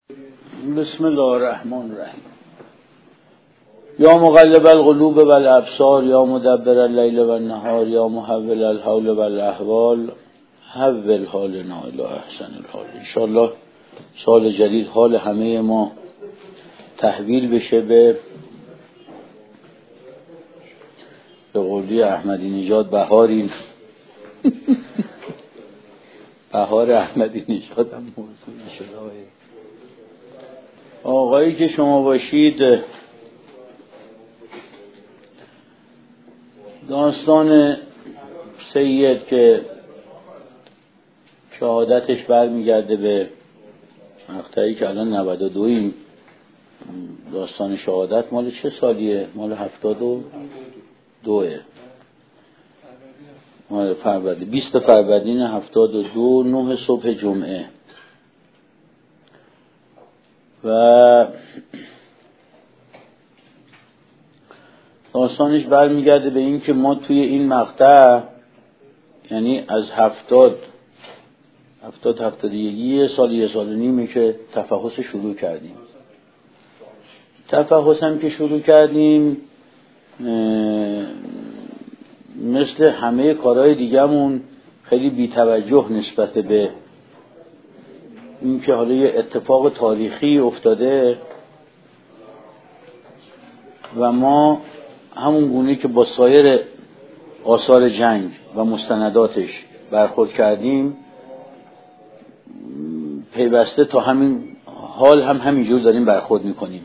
بسم الله الرحمن الرحیم. یا مقلب القلوب و الابصار یا مدبر اللیل و النهار یا محول الحول و الاحوال حول حالنا الی احسن الحال. انشاءالله سال جدید حال همه ما تحویل بشه به قولی احمدی نژاد بهارین بهار احمدی نژاد هم موضوع شده. آقایی که شما باشید داستان سید که شهادتش برمیگرده به مقطعی که الان 92 داستان شهادت مال چه سالیه؟ مال 72 مال فروردین 20 فروردین 72 9 صبح جمعه. و داستانش برمیگرده به این که ما توی این مقطع یعنی از 70 یه سال و نیمه که تفحص شروع کردیم. تفحص هم که شروع کردیم مثل همه کارهای دیگه‌مون خیلی بی‌توجه نسبت به این که حالا یه اتفاق تاریخی افتاده و ما همون گونه که با سایر آثار جنگ و مستنداتش برخورد کردیم پیوسته تا همین حال هم همینجور داریم برخورد میکنیم.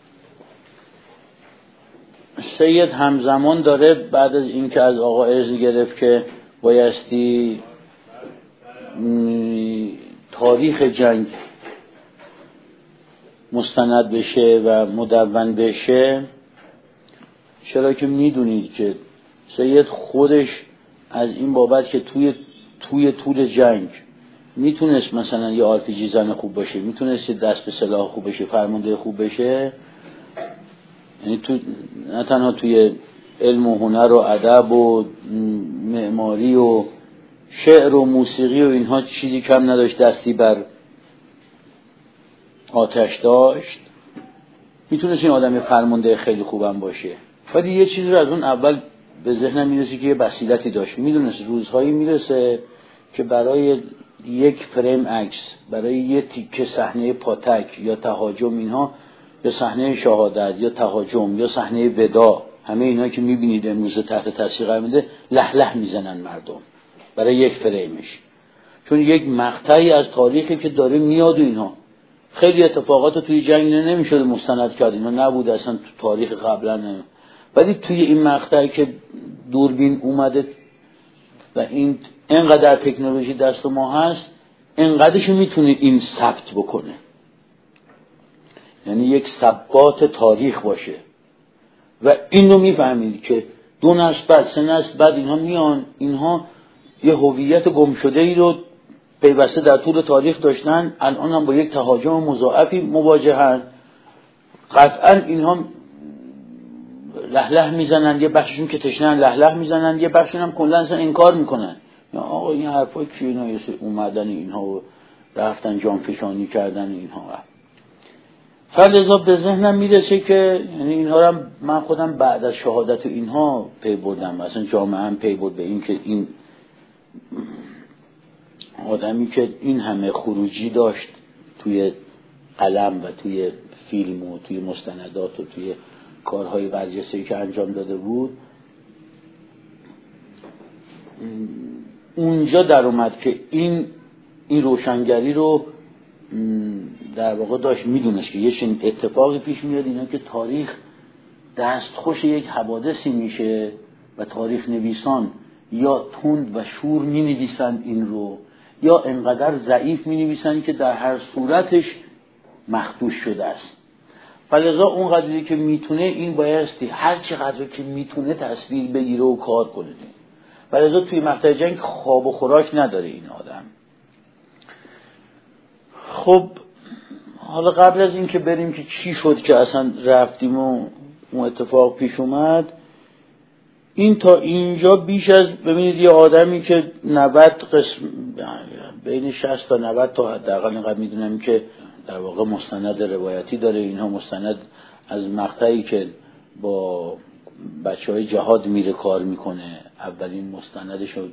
سید همزمان داره بعد از این که از آقا ارث گرفت که بایستی تاریخ جنگ مستند بشه و مدون بشه، چرا که میدونید که سید خودش از این بابت که توی طول جنگ میتونست مثلا یه آرپیجی زن خوب باشه، میتونست دست به سلاح خوب بشه، فرمانده خوب بشه، یعنی نه تنها توی علم و هنر و ادب و معماری و شعر و موسیقی و اینها چیزی کم نداشت، دستی بر آتش داشت، میتونست این آدم فرمانده خیلی خوبم باشه. ولی یه چیزی رو از اون اول به ذهنم میرسه که یه بصیرتی داشت، میدونست روزهایی میرسه که برای یک فریم عکس، برای یه تیکه صحنه پاتک یا تهاجم، اینها یا صحنه شهادت یا تهاجم یا صحنه وداع، همه اینها که میبینید امروز تحت تاثیر قرار میده، لهله میزنن مردم برای یک فریمش، چون یک مقطعی از تاریخی که داره میاد و اینها خیلی اتفاقات توی جنگ نمیشد مستند کرد، اینا نبود اصلا تو تاریخ قبلا نه. ولی توی این مقطعی که دوربین اومده و این اینقدر تکنولوژی دست ما هست، اینقدرش میتونه این ثبت بکنه، یعنی یک ثبات تاریخ باشه. و اینو میفهمید که 2 نسل بعد 3 نسل بعد اینها میان، اینها یه هویت گم شده ای رو پیوسته در طول تاریخ داشتن، الان هم با یک تهاجم مضاعفی مواجهن. قطعا اینها لهله میزنن، یه بخششون که تشنن لهله میزنن، یه بخششون هم کلا اصلا انکار میکنن، یا آقا این حرفا چیه، اینا اومدن اینها و رفتن جانفشانی کردن اینها. فلذا به ذهنم میرسه که یعنی اینها رو من خودم بعد از شهادت اینها پی بردم، مثلا جامعه هم پی برد به این که این آدمی که این همه خروجی داشت توی قلم و توی فیلم و توی مستندات و توی کارهای برجسته‌ای که انجام داده بود، اونجا در اومد که این روشنگری رو در واقع داشت، میدونست که یه چنین اتفاقی پیش میاد، اینا که تاریخ دستخوش یک حوادثی میشه و تاریخ نویسان یا تند و شور می نویسن این رو، یا انقدر ضعیف می نویسن که در هر صورتش مخدوش شده است. فلذا اون قدری که میتونه این بایستی هر چقدر که میتونه تصویر بگیره و کار کنه. فلذا توی مقطع جنگ خواب و خوراک نداره این آدم. خب حالا قبل از این که بریم که چی شد که اصلا رفتیم و اون اتفاق پیش اومد، این تا اینجا بیش از ببینید یه آدمی که 90 قسم بین 60 تا 90 تا حداقل اینقدر میدونم که در واقع مستند روایتی داره. اینها مستند از مقطعی که با بچهای جهاد میره کار میکنه، اولین مستندش رو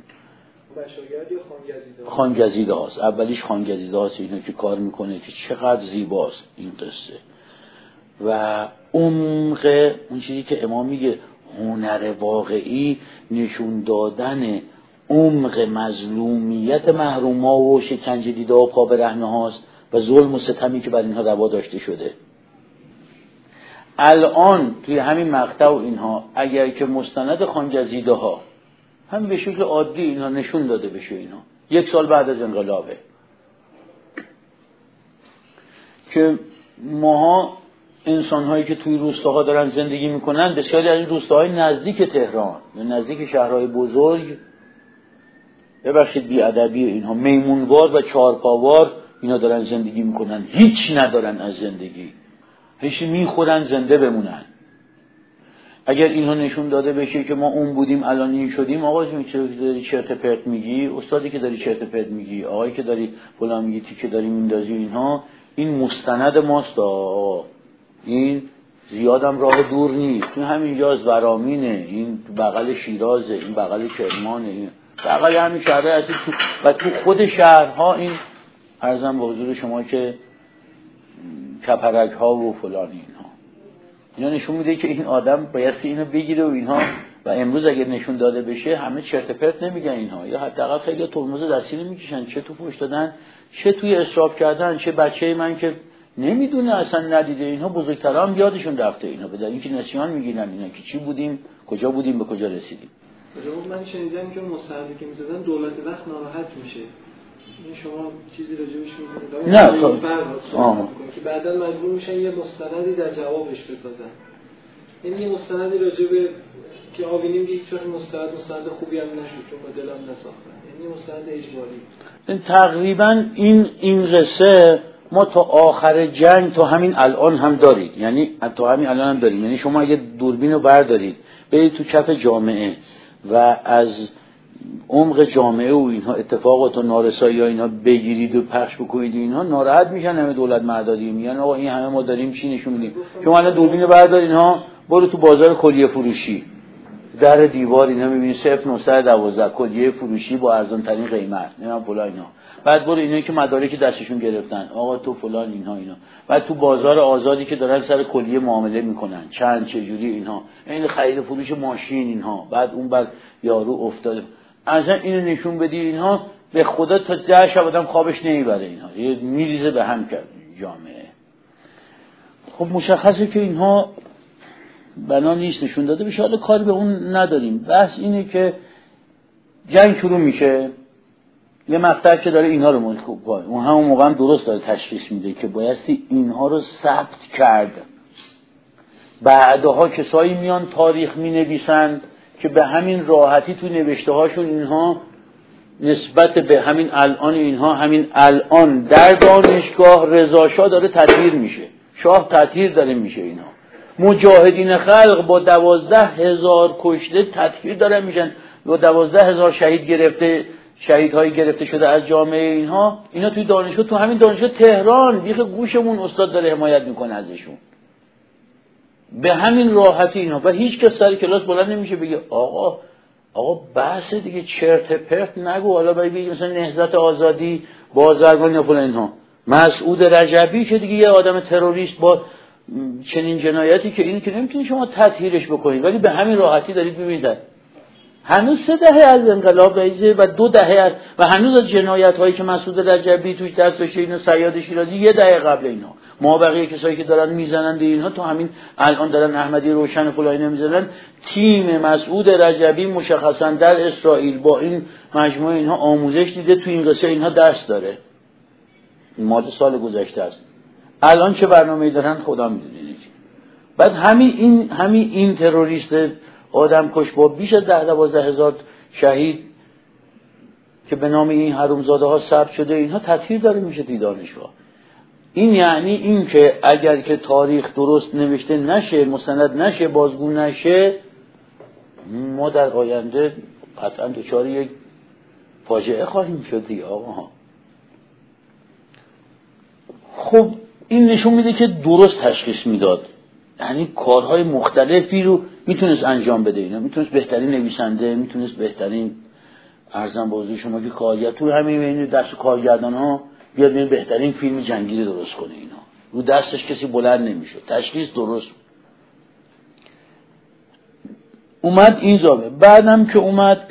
خانگزیده هاست، اولیش خانگزیده هاست، اینو که کار میکنه که چقدر زیباست این قصه و عمق اون چیزی که امام میگه هنر واقعی نشون دادن عمق مظلومیت محروما و شکنجه دیده و پا به رهنه هاست و ظلم و ستمی که بر اینها روا داشته شده. الان توی همین مقطع و اینها اگر که مستند خانگزیده ها هم به شکل عادی اینها نشون داده بشه، اینا 1 سال بعد از انقلابه که ماها انسان‌هایی که توی روستاها دارن زندگی میکنن، بسیاری از این روستاهای نزدیک تهران یا نزدیک شهرهای بزرگ، ببخشید بی‌ادبی اینها، میمونوار و چهارپاوار اینا دارن زندگی میکنن، هیچ ندارن از زندگی، هیچ میخورن زنده بمونن. اگر اینها نشون داده بشه که ما اون بودیم الان این شدیم، آقا داری چرت پرت میگی، استادی که داری چرت پرت میگی، آقایی که داری فلان میگی، تیکه داری میندازی، اینها این مستند ماست. این زیادم راه دور نیست، تو همینجاست، ورامینه، این بغل شیرازه، این بغل کرمانه، این بغل همین شهرهای اصلی و تو خود شهرها این عرضم به حضور شما که کپرک ها و فلان اینا نشون میده که این آدم بایستی اینو بگیره و اینها. و امروز اگر نشون داده بشه همه چرت پرت نمیگن اینها، یا حداقل خیلی ترمز دستی نمیکشن، چه تو فوش دادن، چه توی اسراف کردن، چه بچه من که نمیدونه اصلا ندیده، اینها بزرگترام یادشون رفته اینا، بدن اینکه نسیان میگیرن اینا که چی بودیم، کجا بودیم، به کجا رسیدیم. من شنیدم که مستندی که می‌زدن دولت وقت ناراحت میشه. این شما چیزی راجعش می‌دونید؟ نه که بعداً مجبور میشن یه مستندی در جوابش بسازن. یعنی یه مستندی راجع به که آوینیم هیچ وقت مستند خوبی هم نشد چون با دلم نساختن. یعنی مستند اجباری. تقریبا این قصه ما تا آخر جنگ تا همین الان هم دارید، یعنی تا همین الان هم داریم. یعنی شما اگه دوربین رو بردارید برید تو کف جامعه و از عمق جامعه و اینها اتفاقات و نارسایی ها اینا بگیرید و پخش بکنید، اینها ناراحت میشن همه دولت مردادی میگن آقا این همه ما داریم چی نشون میدیم. شما الان دوربین رو بردارید ها برو تو بازار کلیه فروشی، در دیوار اینا میبینی 0912 کلیه فروشی با ارزان ترین قیمت، نمیدونم فلان اینا. بعد برو اینایی که مدارک دستشون گرفتن آقا تو فلان اینا. بعد تو بازار آزادی که دارن سر کلیه معامله میکنن، چند چه جوری اینها، این خرید فروش ماشین اینها. بعد اون بعد یارو افتاد اصلا اینو نشون بدی اینها، به خدا تا 10 شب آدم خوابش نمیبره، اینها میریزه به هم کرد جامعه. خب مشخصه که اینها بنا نیست نشون داده بشه. حالا کاری به اون نداریم. بحث اینه که جنگ شروع میشه، یه مقطع که داره اینها رو منتخب کنه، اون همون موقع هم درست داره تشخیص میده که بایستی اینها رو ثبت کرد. بعدها کسایی میان تاریخ مینویسن که به همین راحتی تو نوشته هاشون اینها نسبت به همین الان، اینها همین الان در دانشگاه رضا شاه داره تطهیر میشه، شاه تطهیر داره میشه، اینها مجاهدین خلق با 12,000 کشته تطهیر داره میشن، با 12,000 شهید گرفته، شهیدهایی گرفته شده از جامعه اینا توی دانشگاه، تو همین دانشگاه تهران بیخ گوشمون استاد داره حمایت میکنه ازشون به همین راحتی اینا. و هیچ کس سر کلاس بلند نمیشه بگه آقا بحث دیگه چرت پرت نگو، حالا بگی مثلا نهضت آزادی، بازرگانی و فلان اینها. مسعود رجبی که دیگه یه آدم تروریست با چنین جنایتی که این که نمیتونی شما تطهیرش بکنید، ولی به همین راحتی دارید میبینید هنوز 3 دهه از انقلاب و 2 دهه و هنوز از جنایت هایی که مسعود رجبی توش دست داشته، اینو صیاد شیرازی 1 دهه قبل اینا، ما بقیه کسایی که دارن میزنن اینها تو همین الان دارن احمدی روشن فلانی نمیزنن. تیم مسعود رجبی مشخصا در اسرائیل با این مجموعه اینها آموزش دیده، تو این قصه اینها درس داره، مال سال گذشته است. الان چه برنامه‌ای دارن خدا میدونه. بعد همین این تروریست آدم کش با بیش از 10-12 هزار شهید که به نام این حرومزاده ها ثبت شده، اینها تطهیر داره میشه توی دانشگاه. این یعنی این که اگر که تاریخ درست نوشته نشه، مستند نشه، بازگو نشه، ما در آینده قطعا دچار یک فاجعه خواهیم شد دیگه آقا. خب این نشون میده که درست تشخیص میداد، یعنی کارهای مختلفی رو میتونست انجام بده. اینا میتونست بهترین نویسنده، میتونست بهترین ارزم بازوی شما که کارگر تو همین بین دست کارگردان ها بیاد بهترین فیلم جنگی رو درست کنه. اینا رو دستش کسی بلند نمیشه. تشخیص درست اومد این زاویه. بعدم که اومد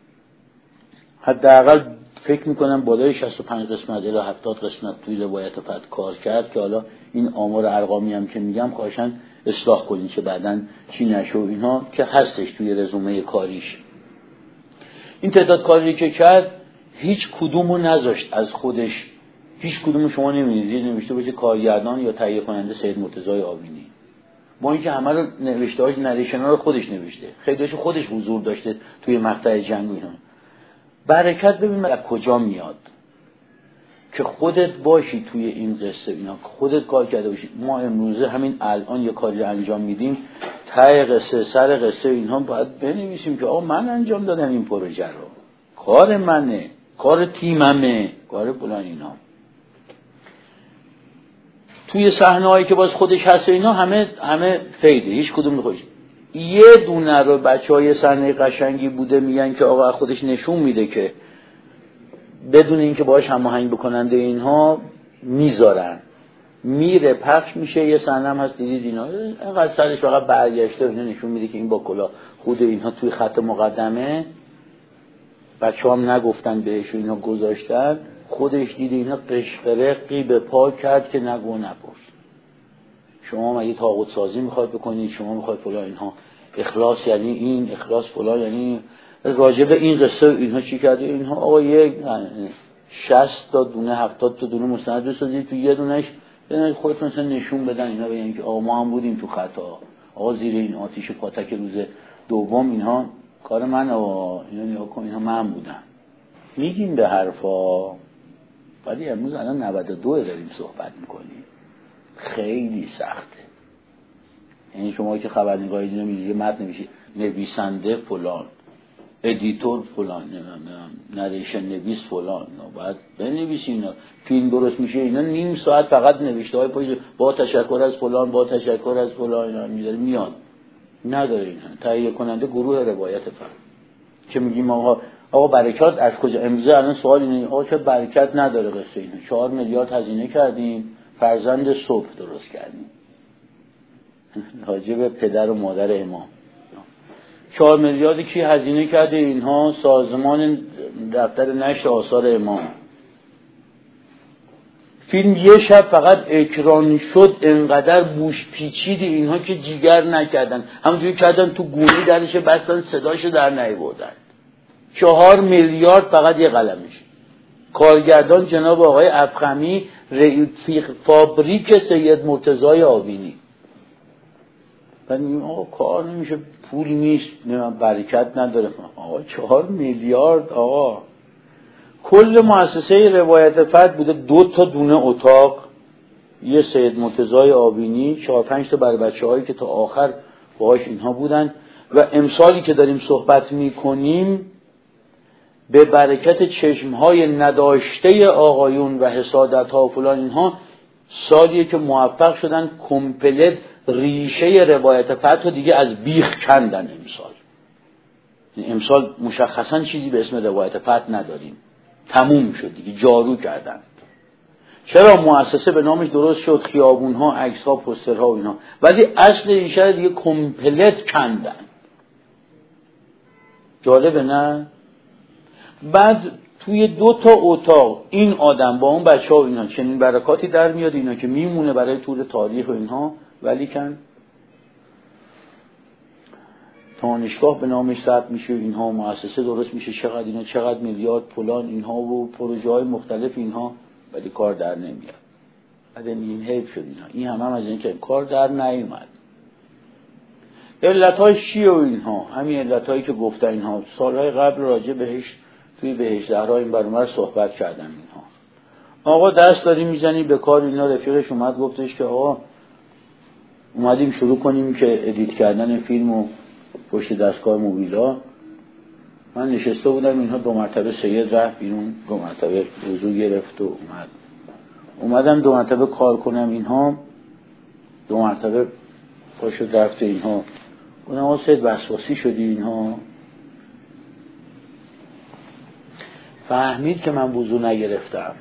حداقل فکر میکنم بالای 65 قسمت الی 70 قسمت توی روایت فتح کار کرد که حالا این آمار ارقامی هم که میگم خواهشاً اصلاح کنید که بعداً چی نشه و اینها که هستش توی رزومه کاریش. این تعداد کاری که کرد هیچ کدومو نذاشت از خودش، هیچ کدومو شما نمی‌بینید نوشته باشه کارگردان یا تهیه کننده سید مرتضی آوینی. با اینکه همه رو نوشته‌هاش نریشن‌ها رو خودش نوشته، خیلیش خودش حضور داشته توی مقطع جنگ اینا. برکت ببین از کجا میاد که خودت باشی توی این قصه، اینا خودت کار کرده باشی. ما امروزه همین الان یه کاری رو انجام میدیم، ته قصه سر قصه اینها باید بنویسیم که آقا من انجام دادم این پروژه رو، کار منه، کار تیممه، کار فلان. اینا توی صحنه‌هایی که باز خودش هست اینا همه فیده، هیچ کدوم نخوش. یه دونه رو بچهای صحنه قشنگی بوده میگن که آقا خودش نشون میده که بدون اینکه باهاش هماهنگ بکننده اینها میذارن، میره پخش میشه. یه صحنه هم هست دیدید اینا انقدر سرش فقط برگشته، اینا نشون میده که این با کلا خود اینها توی خط مقدمه، بچه‌ها هم نگفتن بهش، اینا گذاشتن، خودش دیده اینا قشقرقی به پا کرد که نگو نپرس. شما مگه طاغوت سازی میخواید بکنید؟ شما میخواید فلان اینها، اخلاص یعنی این، اخلاص فلان یعنی راجع به این قصه اینها چی کرده؟ اینها آقا یک 60 تا دونه 70 تا دونه مستند بسازید تو یه دونهش خودتون مثلا نشون بدن، اینا بگن که آقا ما هم بودیم تو خطا، آقا زیر این آتش پاتک روز دوم اینها کار من، آقا اینا نگاه کن اینا من بودم. میگیم به حرفا، ولی امروز الان 92 داریم صحبت میکنیم، خیلی سخته. یعنی شما که خبرنگاری دیدن میگه متن نمیشه نویسنده فلان، ادیتور فلان، نریشن نویس فلان، باید بنویسی اینا. فیلم درست میشه اینا نیم ساعت فقط نوشته های پاییز با تشکر از فلان، با تشکر از فلان، اینا میذاره میاد. نداره اینا تهیه کننده گروه روایت فقط که میگیم آقا برکت از کجا؟ امروز الان سوال اینه آقا چه برکت نداره قصه اینا؟ 4 میلیارد هزینه کردیم، فرزند صبح درست کردیم حاجب پدر و مادر امام. 4 میلیاردی کی هزینه کرده؟ اینها سازمان دفتر نشر آثار امام. فیلم یه شب فقط اکران شد انقدر بوش پیچیدی اینها که جیگر نکردن، همونجوری کردن تو گونی درش بستن صداشو در نیاوردن. 4 میلیارد فقط یه قلمش. کارگردان جناب آقای افخمی، فابریک سید مرتضی آوینی. بعد میگم آقا کار نمیشه، پول نیست، برکت نداره. آقا 4 میلیارد آقا. کل مؤسسه روایت فتح بوده 2 تا دونه اتاق، یه سید مرتضی آوینی، 4-5 تا برای بچه‌هایی که تا آخر باهاش اینها بودن. و امسالی که داریم صحبت میکنیم به برکت چشمهای نداشته آقایون و حسادت‌ها و فلان اینها، سالیه که موفق شدن کمپلت ریشه روایت فتح دیگه از بیخ کندن. امسال مشخصا چیزی به اسم روایت فتح نداریم، تموم شد دیگه، جارو کردن. چرا؟ مؤسسه به نامش درست شد، خیابونها، عکس‌ها، پوسترها و اینا، ولی اصل ریشه دیگه کمپلت کندن. جالبه نه؟ بعد توی 2 تا اتاق این آدم با اون بچه‌ها و اینا چنین برکاتی در میاد، اینا که میمونه برای طول تاریخ و اینها، ولی کن دانشگاه به نامش ثبت میشه، اینها مؤسسه درست میشه، چقدر اینا، چقدر میلیارد پولان اینها و پروژه های مختلف اینها، ولی کار در نمیاد. بعد این حیف شد اینا. این هم از این که کار در نیومد. علت‌های چیه و اینها؟ همین علت‌هایی که گفتن اینها سالهای قبل راجع بهش توی بهشت زهرا این برنامه صحبت کردن. اینها آقا دست داریم میزنیم به کار اینا. رفیقش اومد گفتش که آقا اومدیم شروع کنیم که ادیت کردن فیلم و پشت دستگاه موبیلا. من نشسته بودم، اینها 2 مرتبه سید رفت بیرون، 2 مرتبه وضو گرفت و اومد. اومدم 2 مرتبه کار کنم اینها، 2 مرتبه پا شد رفت اینها، اونم سید وسواسی شدی اینها. فهمید که من وضو نگرفتم،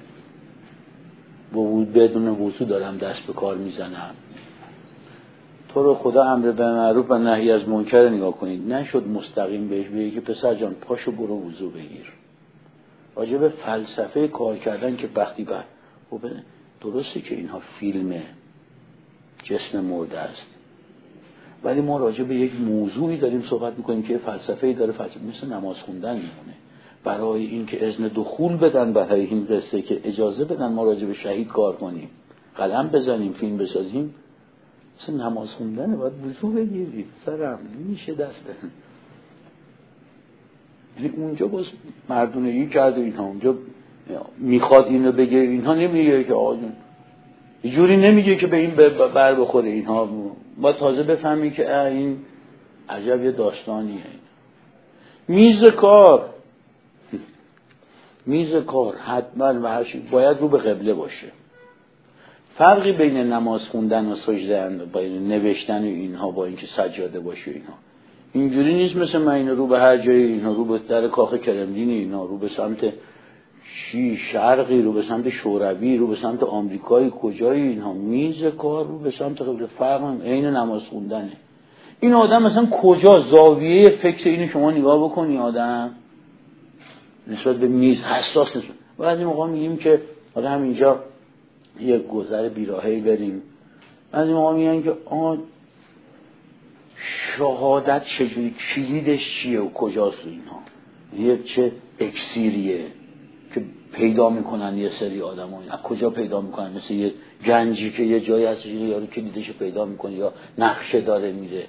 بدون وضو دارم دست به کار میزنم. تو رو خدا امر به معروف و نهی از منکر نگاه کنید. نشد مستقیم بهش بگی که پسر جان پاشو برو وضو بگیر. واجب فلسفه کار کردن که وقتی درسته که اینها فیلم جسم مرده است، ولی ما راجع به یک موضوعی داریم صحبت میکنیم که فلسفه‌ای داره، فلسفه مثل نماز خوندن میمونه. برای اینکه اذن دخول بدن برای این قصه، که اجازه بدن ما راجع به شهید کار کنیم، قلم بزنیم، فیلم بسازیم، مثل نماز خوندنه، باید وضو بگیرید سرم نمیشه دست. یعنی اونجا باز مردونگی کرده اینها، اونجا میخواد اینو بگه، اینها نمیگه که آقا یه جوری نمیگه که به این بر بخوره اینها. با تازه بفهمی که این عجب یه داستانیه. میز کار حتما و هر چی باید رو به قبله باشه. فرقی بین نماز خوندن و سجده، بین نوشتن و اینها با اینکه سجاده باشه اینها اینجوری نیست. مثل من اینو رو به هر جایی، اینها رو به در کاخ کرملین، اینا رو به سمت شرقی، رو به سمت شوروی، رو به سمت آمریکایی، کجایی اینها. میز کار رو به سمت قبله، فرق عین نماز خوندنه. این آدم مثلا کجا زاویه فکر اینو شما نگاه بکنی، آدم نسبت به میز حساس نیست. بعضی موقع میگیم که حالا همینجا یک گذر بیراهه‌ای بریم، بعضی موقع میگن که شهادت چجوری، کلیدش چیه و کجاست اینها، یه چه اکسیریه که پیدا میکنن یه سری آدم ها، از کجا پیدا میکنن؟ مثل یه گنجی که یه جایی هست یارو کلیدش پیدا میکنه یا نقشه داره میره.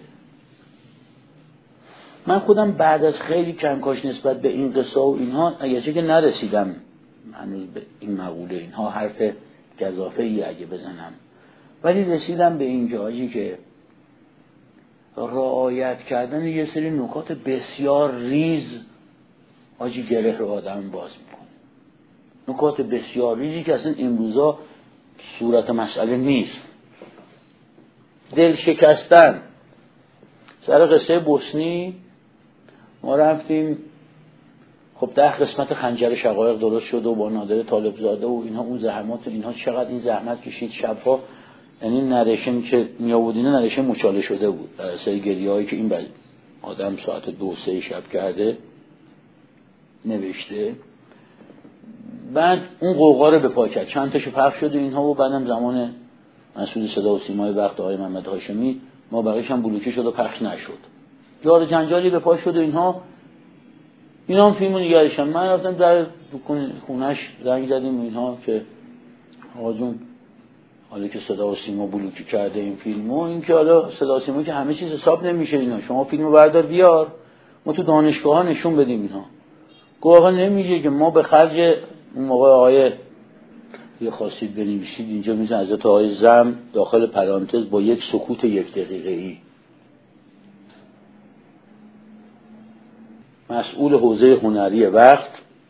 من خودم بعد از خیلی کنکاش نسبت به این قصه و اینها، اگرچه که نرسیدم هنوز به این مقوله، اینها حرف گزافه‌ای اگه بزنم، ولی رسیدم به این جایی که رعایت کردن یه سری نکات بسیار ریز حاجی گره رو آدم باز میکنه. نکات بسیار ریزی که اصلا امروزا صورت مسئله نیست. دل شکستن. سر قصه بوسنی ما رفتیم، خب 10 قسمت خنجر شقایق درست شد و با نادر طالبزاده و اینها، اون زحمات و اینها، چقدر این زحمت کشید شبها. یعنی نریشن که میآوردینه نریشن مچاله شده بود در اثر گریه‌هایی که این آدم ساعت 2-3 شب کرده نوشته. بعد اون قوقا رو به پا کرد، چند تاشو پخش شد و اینها، و بعدم زمان مسئول صدا و سیمای وقت آقای محمد هاشمی ما بقیش هم بلوکه شد و پخش نشد. جار جنجالی به پا شد و اینها هم فیلمو نگرشن. من رفتم در خونش زنگ زدیم اینها که آقا جون حالا که صدا و سیما بلوکی کرده این فیلمو، این که حالا صدا و سیما که همه چیز حساب نمیشه اینا، شما فیلمو بردار بیار ما تو دانشگاه ها نشون بدیم اینها. گفت آقا نمیگه که ما به خرج اون موقع آقای یه خواستید بنویسید اینجا میزن حضرت آقای زم داخل پرانتز با یک سکوت 1 دقیقه‌ای، مسئول حوزه هنری وقت،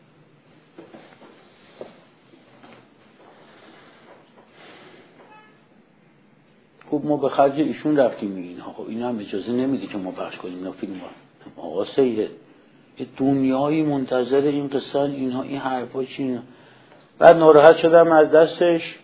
خب ما به خرج ایشون رفتیم اینها. خب این هم اجازه نمیده که ما پخش کنیم اینا فیلم ها. آقا سیده یه دنیایی منتظر این قصه اینها، این حرفا چی اینا. بعد ناراحت شدم از دستش،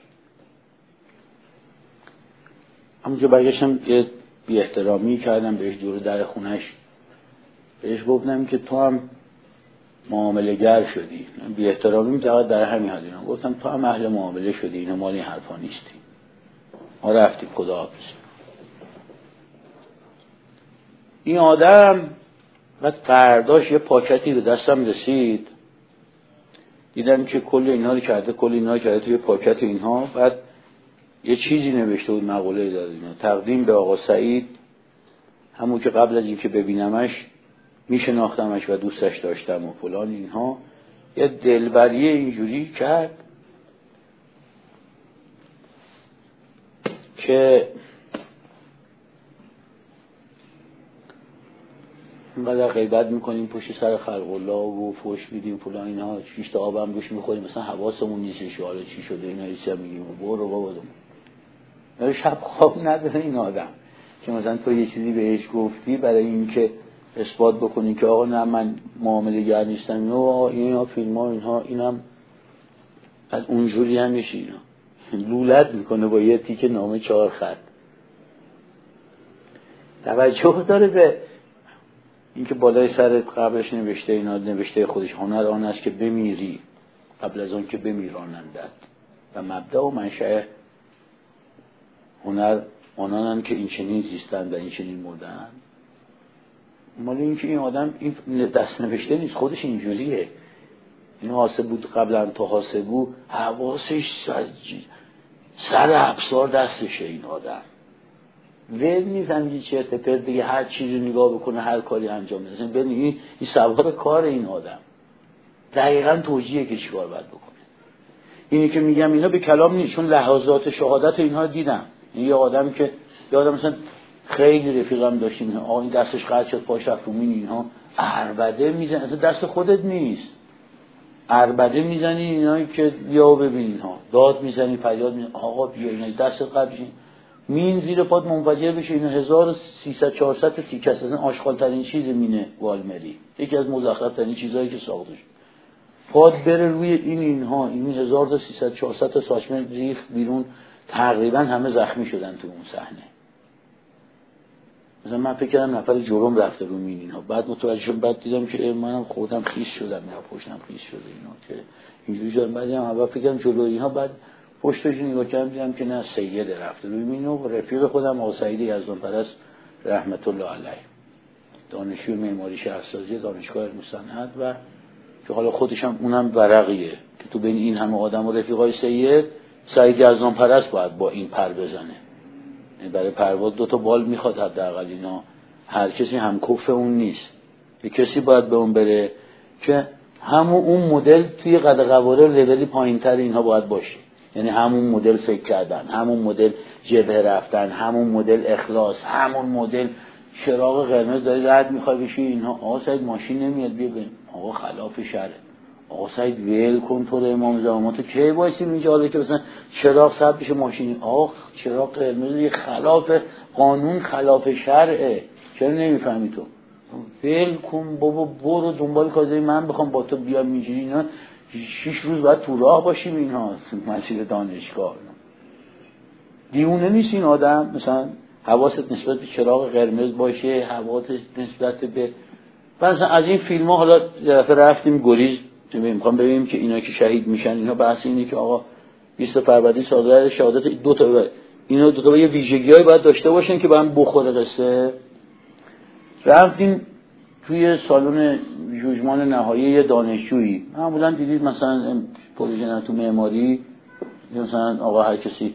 همونجا برگشتم یه بی احترامی کردم بهش، جلو در خونش بهش گفتم که تو هم معامله گر شدی. بی احترامی میتواند در همین حال اینا. گفتم تو هم اهل معامله شدی، اینا مال این حرفا نیستی. ما رفتیم خداحافظ. این آدم بعد فرداش یه پاکتی به دستم رسید، دیدم که کل اینا رو کرده توی پاکت اینها. بعد یه چیزی نوشته بود، مقوله داده اینا، تقدیم به آقا سعید، همون که قبل از اینکه ببینمش میشناختمش و دوستش داشتم و فلان اینها. یه دلبری اینجوری کرد که اینقدر غیبت میکنیم پشت سر خلق الله و فحش میدیم فلان اینا، 6 تا آبم روش میخوریم مثلا حواسمون نیستش حالا چی شده اینا ایسا میگیم برو بابا دم. شب خواب نداره این آدم که مثلا تو یه چیزی بهش گفتی برای اینکه اثبات بکنی که آقا نه من معامله گر نیستم، اینا فیلم ها اینها اینم از اونجوری هم میشه، اینا لولت میکنه با یه تیکه نامه 4 خط. توجه داره به اینکه بالای سر قبرش نوشته اینا، نوشته خودش هنر آن است که بمیری قبل از آن که بمیرانندت و مبدأ و منشأ هنر آنانن که این چنین زیستند و این چنین مردن. مال این که این آدم این دست نوشته نیست، خودش اینجوریه. این حاسب بود قبلا تا حاسب بود حواسش سر ابصار دستشه. این آدم ول نیزم یه چرت پرت دیگه هر چیزی نگاه بکنه هر کاری انجام بده. ببین این سوار کار این آدم دقیقاً توجیه که چیکار باید بکنه. اینی که میگم اینا به کلام نیست، چون لحظات شهادت اینها دیدم. یه آدمی که یادم مثلا خیلی رفیقم داشتیم، آقا این دستش قطع شد پاش رفت رو مین، اینها عربده میزنه، اصلا دست خودت نیست، عربده میزنی اینایی که بیا ببین اینها، داد میزنی فریاد میزنی آقا بیا اینا دست قطع مین زیر پات منفجر بشه. اینا 1300 400 تیکه است، آشغال ترین چیز مینه والمری، یکی از مزخرف ترین چیزایی که ساخته شده. پات بره روی اینها، این 1300 400 تا ساچمه ریخت بیرون، تقریبا همه زخمی شدن تو اون صحنه. مثلا من فکر کردم نفر جرم رفته رو مین اینها، بعد متوجه شدم، بعد دیدم که منم خودم خیس شدم، اینا پشتم خیس شده اینا که اینجوری شد. بعدم اول فکر کردم جلوی اینها، بعد پشتش نگاه کردم دیدم که نه سید رفته روی مین و رفیق خودم آقا سعید یزدانپرست رحمت الله علیه، دانشجوی معماری شهرسازی دانشگاه علم صنعت، و که حالا خودش هم اونم ورقیه که تو بین این همه آدم و رفیقای سعید یزدانپرست باید با این پر بزنه. برای پرواز 2 تا بال میخواد حداقل، اینا هر کسی هم کف اون نیست، یه کسی باید به اون بره که همون اون مدل توی قد قواره لولی پایینتر اینها باید باشه. یعنی همون مدل فکر کردن، همون مدل جبهه رفتن، همون مدل اخلاص، همون مدل چراغ قرمز داری رد میخوای بشی اینها. آقا سعید ماشین نمیاد بیا بریم، آقا خلاف شرع، آقا سعید ویل کن تو رو امام زمان تو کی وایسی اینجا حالا که مثلا چراغ سبز بشه ماشین، آقا چراغ قرمز خلاف قانون خلاف شرعه، چرا نمیفهمی تو؟ ویل کن بابا، برو دنبال کارای من بخوام با تو بیام اینجوری اینا. 6 روز باید تو راه باشیم اینها مسیر دانشگاه. دیوونه نیست این آدم. مثلا حواست نسبت به چراغ قرمز باشه، حواست نسبت به مثلا از این فیلم ها. حالا دفعه رفتیم گریز میخوام ببینیم که اینا که شهید میشن اینا، بحث اینه که آقا 20 فروردین سالگرد شهادت 2 تا اینا 2 تا یه ویژگی‌هایی باید داشته باشن که با هم بخوره قصه. رفتیم توی سالن جوجمان نهایی دانشجویی، معمولا دیدید مثلا پروژه تو معماری مثلا آقا هر کسی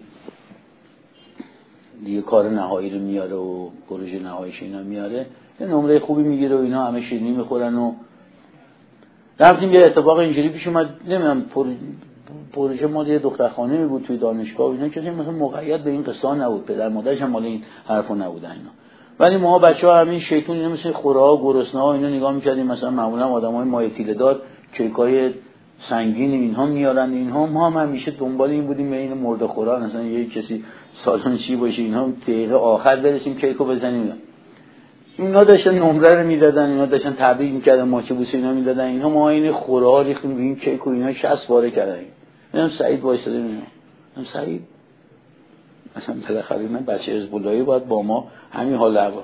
دیگه کار نهایی رو میاره و پروژه نهاییش اینا میاره، یه نمره خوبی میگیره و اینا همه شیرینی میخورن. و رفتیم یه اتفاق اینجوری پیش اومد، نمیدونم پروژه مال یه دخترخانه می بود توی دانشگاه اینا، کسی مثلا مقید به این قصه نبود، پدر مادرش هم مال این حرفا نبودن اینا. ولی ما بچه‌ها همین شیطون اینا مثل خورا گرسنه‌ها اینا نگاه می‌کردیم، مثلا معمولا آدمای مایه تیله دار کیکای سنگین اینها میارن، اینها ما هم همیشه دنبال این بودیم بین مرده خورا مثلا یه کسی سالن چی باشه اینها دقیقه آخر برسیم کیکو بزنیم. اینا داشتن نمره رو میدادن، اینا داشتن تبریک میکردن، ماچه بوسه اینا میدادن، اینا ما این خورا ریختیم این کیکو اینا 60 باره کردن. اینم سعید وایساده اینا، سعید مثلا بالاخره من بچه حزب اللهی باید با ما همین حال هوا.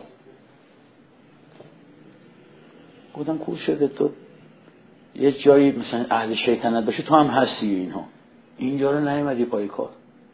گفتم کور شده تو یه جایی مثلا اهل شیطنت باشه تو هم هستی اینها، اینجا رو نیومدی پای کار.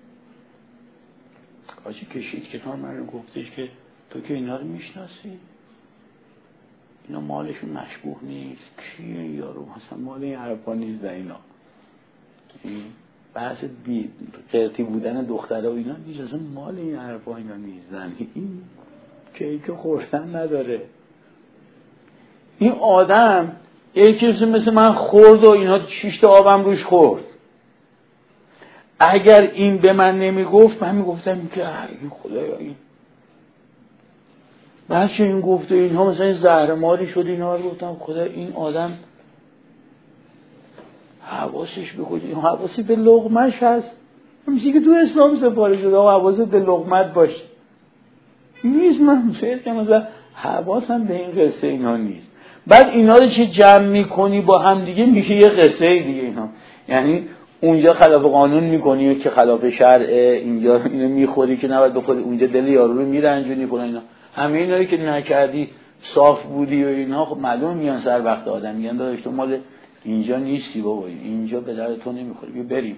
کاجی کشید که من رو گفتش که تو که اینا رو میشناسی، اینا مالشون مشبوه نیست. کیه یارو مثلا مال این حرفا نیست اینا. این بحث قرتی بودن دختره و اینا نیست، اصلا مال این حرفا اینا نیستن. این کیک خوردن نداره. این آدم یکی مثل من خورد و اینا 6 تا آبم روش خورد. اگر این به من نمیگفت من میگفتم که این خدایا این بچه این گفته اینها مثلا این زهرماری شد اینا رو گفتم خدا این آدم حواسش بخود، این حواسی به لقمش هست، میشه که تو اسلام سپاره شده حواست به لقمت باشه نیست. من فکر کنم مثلا حواسم به این قصه اینا نیست. بعد اینا رو چه جمع میکنی با هم دیگه میشه یه قصه دیگه اینا. یعنی اونجا خلاف قانون میکنی که خلاف شرعه، اینجا اینو میخوری که نباید بخوری، اونجا دل یارو رو میرنجونی کنه اینا. همه اینا رو که نکردی صاف بودی و اینا خب معلوم میان سر وقت آدم میگن داداش تو مال اینجا نیستی بابا، اینجا به درد تو نمیخوری، بیا بریم.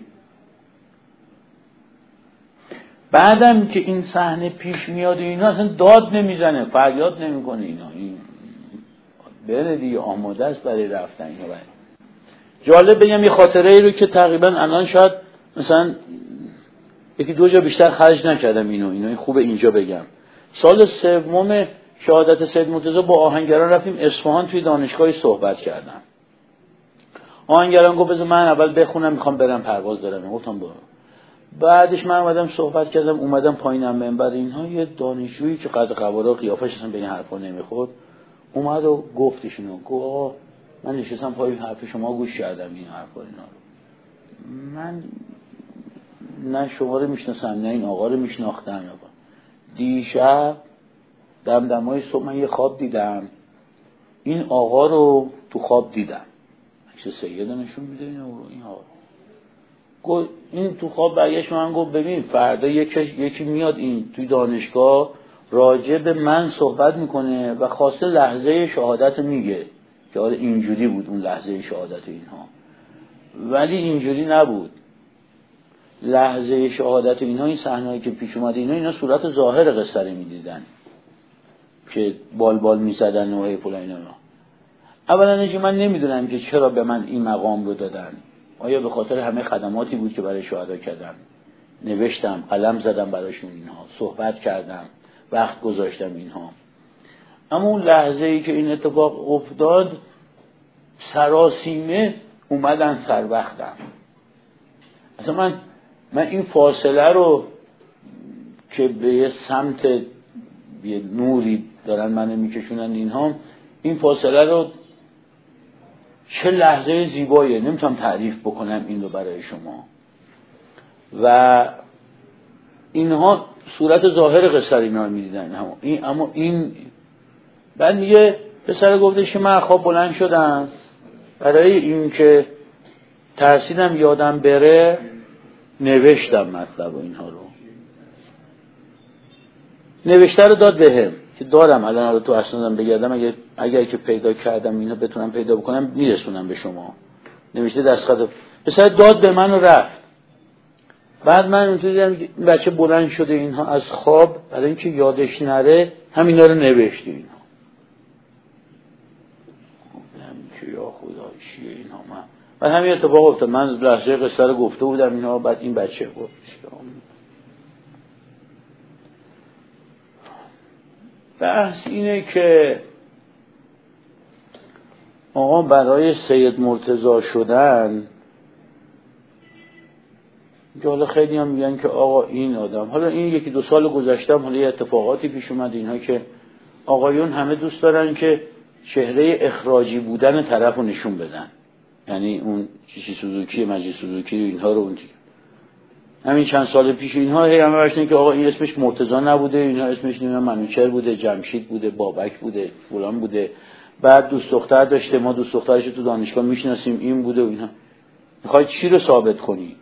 بعدم که این صحنه پیش میاد و اینا اصلا داد نمیزنه، فریاد نمیکنه اینا، این بره دیگه آماده است برای رفتن اینا. باید جالب بگم یه خاطره ای رو که تقریبا الان شاید مثلا یکی دو جا بیشتر خرج نکردم اینو خوبه اینجا بگم. سال سوم شهادت سید مرتضی با آهنگران رفتیم اصفهان، توی دانشگاهی صحبت کردم. آهنگران گفت بذار من اول بخونم میخوام برم پرواز دارم. گفتم برو. بعدش من اومدم صحبت کردم، اومدم پایینم منبر اینها، یه دانشجویی که قد قوارا قیافش اصلا به این حرفا نمیخورد اومد و گفتش اینو، گفت آقا من نشستم پای حرف شما گوش کردم این حرفا اینا رو، من نه شما رو میشناسم نه این آقا رو میشناختم. دیشب دمدمای صبح من یه خواب دیدم، این آقا رو تو خواب دیدم، چه سید نشون میده این آقا. گفت این تو خواب برگشت من گفت ببین فردا یکی میاد این توی دانشگاه راجع به من صحبت میکنه و خاصه لحظه شهادت میگه که آره اینجوری بود اون لحظه شهادت اینها، ولی اینجوری نبود. لحظه شهادت اینها، این صحنه‌ای که پیش اومده اینا صورت ظاهر قصه رو میدیدن که بال میزدن و فلان اینا. اولا اینکه من نمیدونم که چرا به من این مقام رو دادن، آیا به خاطر همه خدماتی بود که برای شهدا کردم، نوشتم، قلم زدم براشون اینها، صحبت کردم، وقت گذاشتم اینها. اما اون لحظه ای که این اتفاق افتاد سراسیمه اومدن سر وقتم. اصلا من این فاصله رو که به یه سمت یه نوری دارن منو میکشونن اینها، این فاصله رو چه لحظه زیباییه، نمیتونم تعریف بکنم این رو برای شما. و اینها صورت ظاهر قصه اینا رو میدیدن. اما این بعد میگه پسر گفتش که من خواب بلند شدم برای این که ترسیدم یادم بره نوشتم مطلب و اینها رو، نوشته رو داد بهم که دارم الان رو تو اسنادم بگردم، اگر که پیدا کردم اینها بتونم پیدا بکنم میرسونم به شما. نوشته دستخط پسر داد به من و رفت. بعد من اونطور دیدم بچه بلند شده اینها از خواب برای اینکه یادش نره همینا رو نوشته اینها. که یا خدا چیه اینها. من بعد همین اتفاق افتاد، من لحظه قصه رو گفته بودم اینها، بعد این بچه گفت. بحث اینه که آقا برای سید مرتضی شدن که حالا خیلی هم میگن که آقا این آدم، حالا این یکی دو سال گذشتم حالا یه اتفاقاتی پیش اومد اینها که آقایون همه دوست دارن که چهره اخراجی بودن طرف رو نشون بدن، یعنی اون چیزی سوزوکی مجید سوزوکی اینها رو اون دیگه. همین چند سال پیش اینها همه برشتن که آقا این اسمش مرتضی نبوده، اینها اسمش نمیدونم منوچهر بوده، جمشید بوده، بابک بوده، فلان بوده، بعد دوست دختر داشته، ما دوست دخترش تو دانشگاه میشناسیم، این بوده و اینها. میخوای چی رو ثابت کنی؟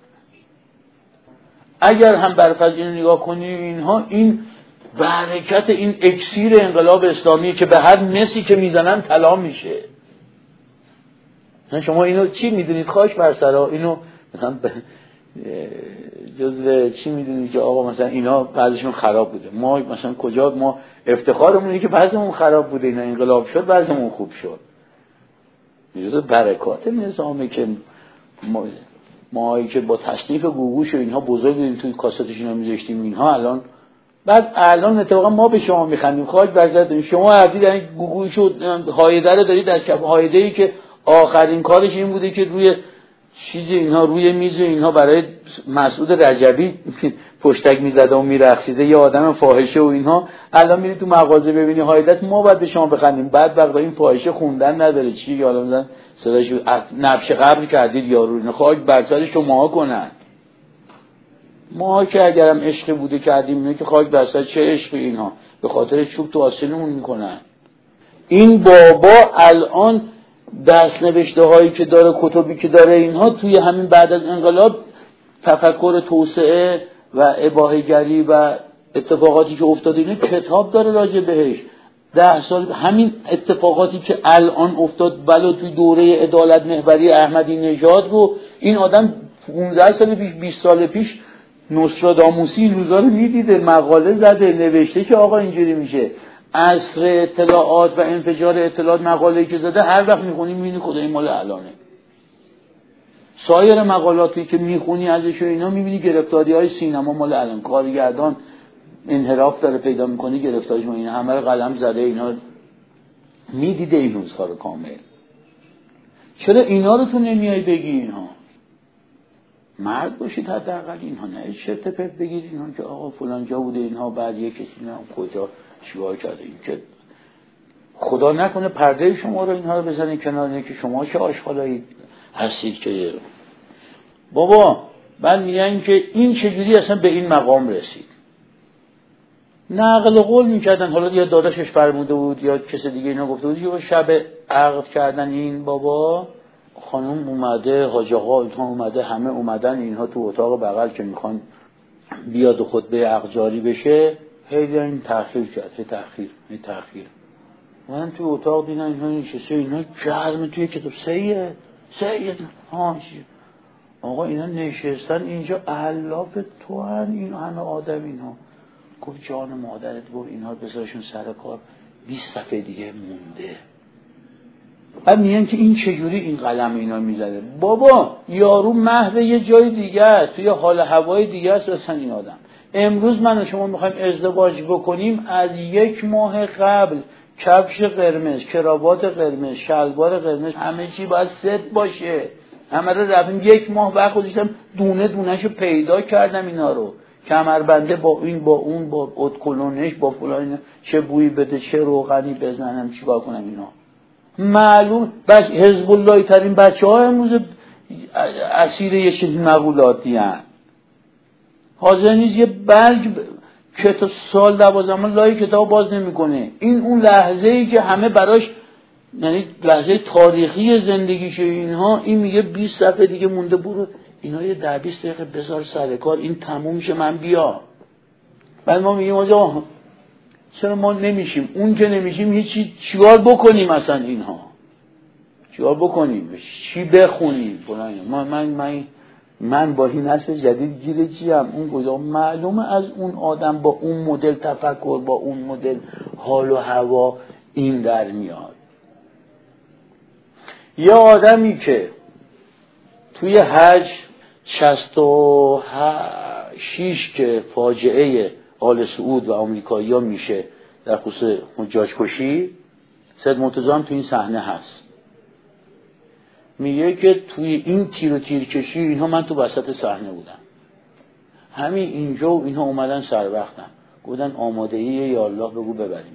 اگر هم برفض اینو نگاه کنی اینها، این برکت این اکسیر انقلاب اسلامی که به هر مسی که میزنن طلا میشه. شما اینو چی میدونید؟ خاک بر سرا اینو مثلا جزء چی میدونید که آقا مثلا اینا بعضیشون خراب بوده، ما مثلا کجا ما افتخارمون اینه که بعضیمون خراب بوده، اینا انقلاب شد بعضیمون خوب شد. جزء برکات نظامی که ماهایی که با تصنیف گوگوش و اینها بزرگ بودیم توی کاساتش اینا میذاشتیم اینها، الان اتفاقا ما به شما میخندیم. خواهد برزد شما عدید گوگوش و هایده رو دارید در کف هایده‌ای که آخرین کارش این بوده که روی چیزی اینها روی میز اینها برای مسعود رجبی پشتک میزده و میرقصیده، یه آدم فاحشه و اینها. الان میری تو مغازه ببینی هایدت ما باید به شما بخندیم، بعد وقتا این فاحشه خوندن نداره چی حالا مثلا صداش نبش قبر کردید یارو، اینا خاک بر سر شما کنن. ما که اگرم عشق بوده کردیم اینه که خاک بر سر چه عشقی اینها، به خاطر چوب تو آسیلمون میکنن. این بابا الان دست نوشته هایی که داره، کتبی که داره اینها، توی همین بعد از انقلاب تفکر توسعه و اباحه‌گری و اتفاقاتی که افتاده اینه کتاب داره راجع بهش. 10 سال همین اتفاقاتی که الان افتاد بلا توی دوره عدالت محوری احمدی نژاد رو این آدم 15 سال پیش 20 سال پیش نوستراداموسی این روزا رو میدیده، مقاله زده، نوشته که آقا اینجوری میشه. عصر اطلاعات و انفجار اطلاعات مقاله‌ای که زده هر وقت میخونی میبینی خدای مال الانه. سایر مقالاتی که میخونی ازش و اینا میبینی گرفتاری‌های سینما مال الان، کارگردان انحراف داره پیدا میکنه، گرفتاریش ما این همه رو قلم زده، اینا میدیده این روزها رو کامل. چرا اینا رو تو نمیای بگی؟ اینها مرد باشید حداقل، اینها نه چرت پرت بگید اینها که آقا فلان جا بوده اینها بعد یک کسی نه کجا چیکار کرده. این که خدا نکنه پرده شما رو اینها رو بزنید کنار، نه که شما چه آشغالایی هستید که بابا. من میگم که این چجوری اصلا به این مقام رسید. نقل قول میکردن، حالا یا داداشش فرموده بود یا کسی دیگه اینا گفته بود، یا شب عقد کردن این بابا خانم اومده، حاج آقا اینها اومده، همه اومدن اینها تو اتاق بغل که میخوان بیاد خطبه عقد جاری بشه، هی این تأخیر کرد، تأخیر. من تو اتاق دیدم اینها نشسته، اینها گرم توی کتاب سید آقا اینا نشستن اینجا الاف تو هن این همه آدم. اینها گفت جان مادرت برو اینها بذارشون سر کار، 20 صفحه دیگه مونده. بعد میگن که این چجوری این قلم اینا میزده. بابا یارو محو یه جای دیگه است، توی حال هوای دیگه است اصلا این آدم. امروز من و شما میخوایم ازدواج بکنیم، از 1 ماه قبل کفش قرمز، کراوات قرمز، شلوار قرمز، همه چی باید ست باشه. همه رو رفتیم 1 ماه وقت گذاشتم دونه دونهشو پیدا کردم اینا رو، کمربنده با این با اون با ادکلونش با فلان، چه بویی بده چه روغنی بزنم چیکار کنم اینا. معلوم بس حزب اللهی ترین بچه‌ها امروز اسیر یه چیز مقولاتی هستند. حاضر نیست یه برگ که تا سال 12 لای کتاب باز نمیکنه. این اون لحظه‌ای که همه براش، یعنی لحظه تاریخی زندگیشه اینها، این میگه 20 صفحه دیگه مونده برو اینا یه 10-20 دقیقه بذار سر کار، این تموم میشه من بیا. بعد ما میگیم آقا چرا ما نمیشیم؟ اون که نمیشیم هیچی، چیکار بکنیم اصلا؟ اینها چیکار بکنیم؟ چی بخونیم؟ من با این نسل جدید گیره چیم؟ اون کجا معلومه از اون آدم با اون مدل تفکر با اون مدل حال و هوا این در میاد. یه آدمی که توی حج 66 که فاجعه آل سعود و آمریکایی‌ها میشه در خصوص حجاج کشی، سید مرتضی هم توی این صحنه هست، میگه که توی این تیر و تیرکشی اینها من تو وسط صحنه بودم، همین اینجا و اینها اومدن سر وقتم گفتن آماده ایه یا الله بگو ببریمت.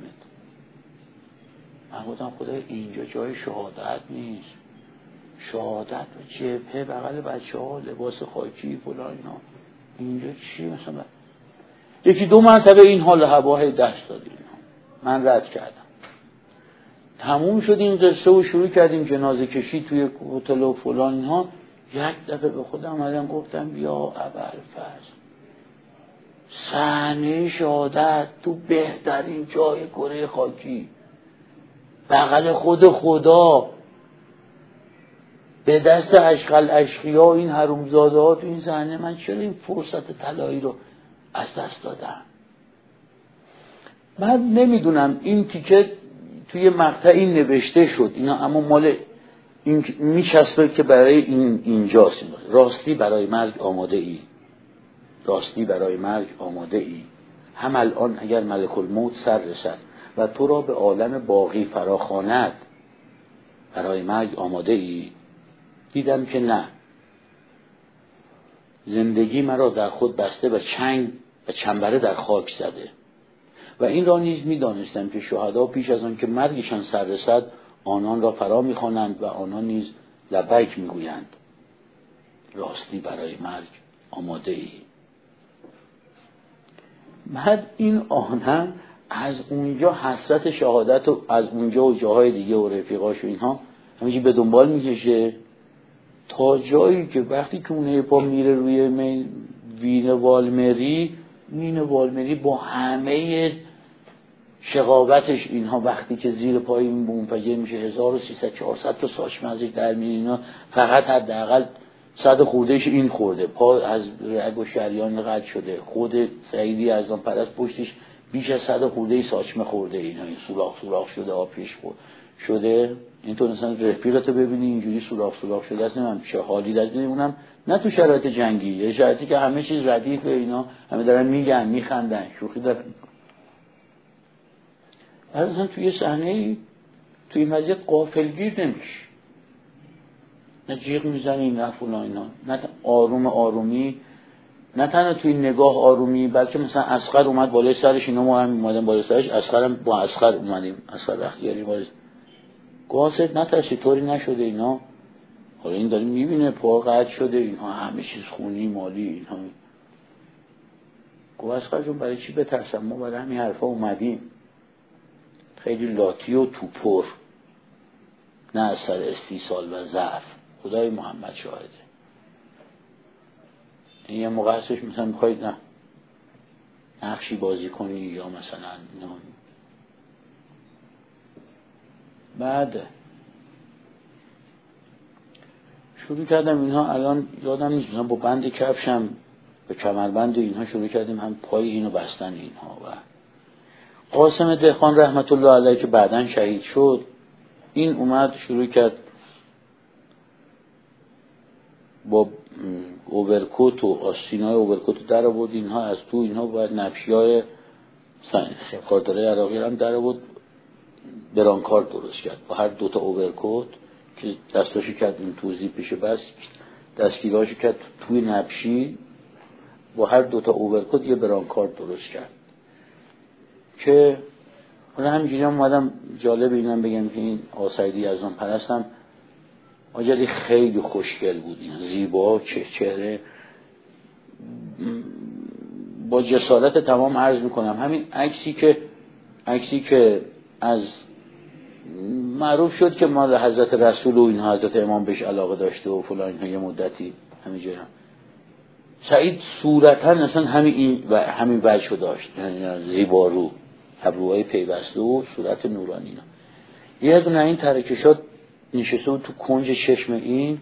من گفتم خدای اینجا جای شهادت نیست، شهادت و جبهه بغل بچه‌ها لباس خاکی فلان اینا، اینجا چی مثلا؟ 1-2 مرتبه این حال هوای دست دادیم، من رد کردم. تموم شد این قصه و شروع کردیم جنازه کشی توی هتل و فلان اینها. یک دفعه به خودم اومدم گفتم بیا ابوالفضل، صحنه شهادت تو بهترین جای کره خاکی بغل خود خدا به دست اشغال اشقیا این حرومزاده ها تو این صحنه، من چرا این فرصت طلایی رو از دست دادم؟ من نمیدونم این تیکه توی مقطعی نوشته شد اینا، اما مال این میچسبه که برای اینجاست. راستی برای مرگ آماده ای، راستی برای مرگ آماده ای، هم الان اگر ملک الموت سر رسد و تو را به عالم باقی فراخواند برای مرگ آماده ای؟ دیدم که نه، زندگی مرا در خود بسته و چنگ و چنبره در خاک زده. و این را نیز می‌دانستم که شهدا پیش از آن که مرگشان سر رسد آنان را فرا می‌خوانند و آنان نیز لبیک می‌گویند. راستی برای مرگ آماده ای. بعد این آدم از اونجا حسرت شهادت و از اونجا و جاهای دیگه و رفیقاش و اینها همینجی به دنبال میکشه تا جایی که وقتی که اونه پا میره روی مین والمری با همه شقاوتش اینها وقتی که زیر پای این منفجر میشه 1300-400 تا ساچمه ازش در میره، اینا فقط حداقل 100 خوردهش این خورده، پا از رگ و شریان قطع شده، خود سعیدی از آن پرست پشتش بیش از 100 خورده ساچمه خورده، اینا این سوراخ شده، آبیش شده. این تو مثلا رفیقتو ببینی اینجوری سوراخ شده است، نمیدونم چه حالی داشت، اونم نه تو شرایط جنگی، یه شرایطی که همه چیز ردیفه، اینا همه دارن میگن میخندن شوخی دارن. مثلا توی صحنه توی این وضعیت غافلگیر نمیشه، نه جیغ میزنی نه فلان اینا، نه آرومی، نه تنها توی نگاه آرومی، بلکه مثلا اصغر اومد بالای سرش، اینا ما هم اومدیم بالای سرش، اصغرم با اصغر اومدیم، اصغر اختیاری بالای گاست نترسی طوری نشده اینا. حالا این داریم میبینه پا قطع شده، اینها همه چیز خونی مالی اینها. گفت اصغر جون برای چی بترسم، ما برای همین حرفا اومدیم، خیلی لاتی و توپر، نه از سر استیصال و ضعف. خدای محمد شاهده. این یه موقع هستش مثلا میخواید نه نقشی بازی کنی یا مثلا نه. بعد شروع کردم اینها، الان یادم نیست مثلا با بند کفشم به کمربند اینها شروع کردیم هم پای اینو بستن اینها. و قاسم دهقان رحمت الله علیه که بعداً شهید شد، این اومد شروع کرد با اوورکوت و آستینای اوورکوت در آورد اینها از تو، اینها باید نبشیای خاطره عراقی هم در آورد، برانکارد درست کرد با هر دوتا اوورکوت که دستاشو کرد این توزی پیش بس، دستگیراشو کرد توی نبشی، با هر دوتا اوورکوت یه برانکارد درست کرد. که حالا همینجوری هم اومدم جالب اینم بگم که این آسایدی از آن پرستم آجالی خیلی خوشگل بود، این زیبا، چهره با جسارت تمام عرض میکنم. همین عکسی که از معروف شد که ما حضرت رسول و این حضرت امام بهش علاقه داشته و فلان اینها، یه مدتی همینجوری هم سعید صورتا اصلا همین وجهو داشت، یعنی زیبارو، ابروهای پیوسته و صورت نورانی. یه دونه این ترکشات نشسته بود تو کنج چشم این،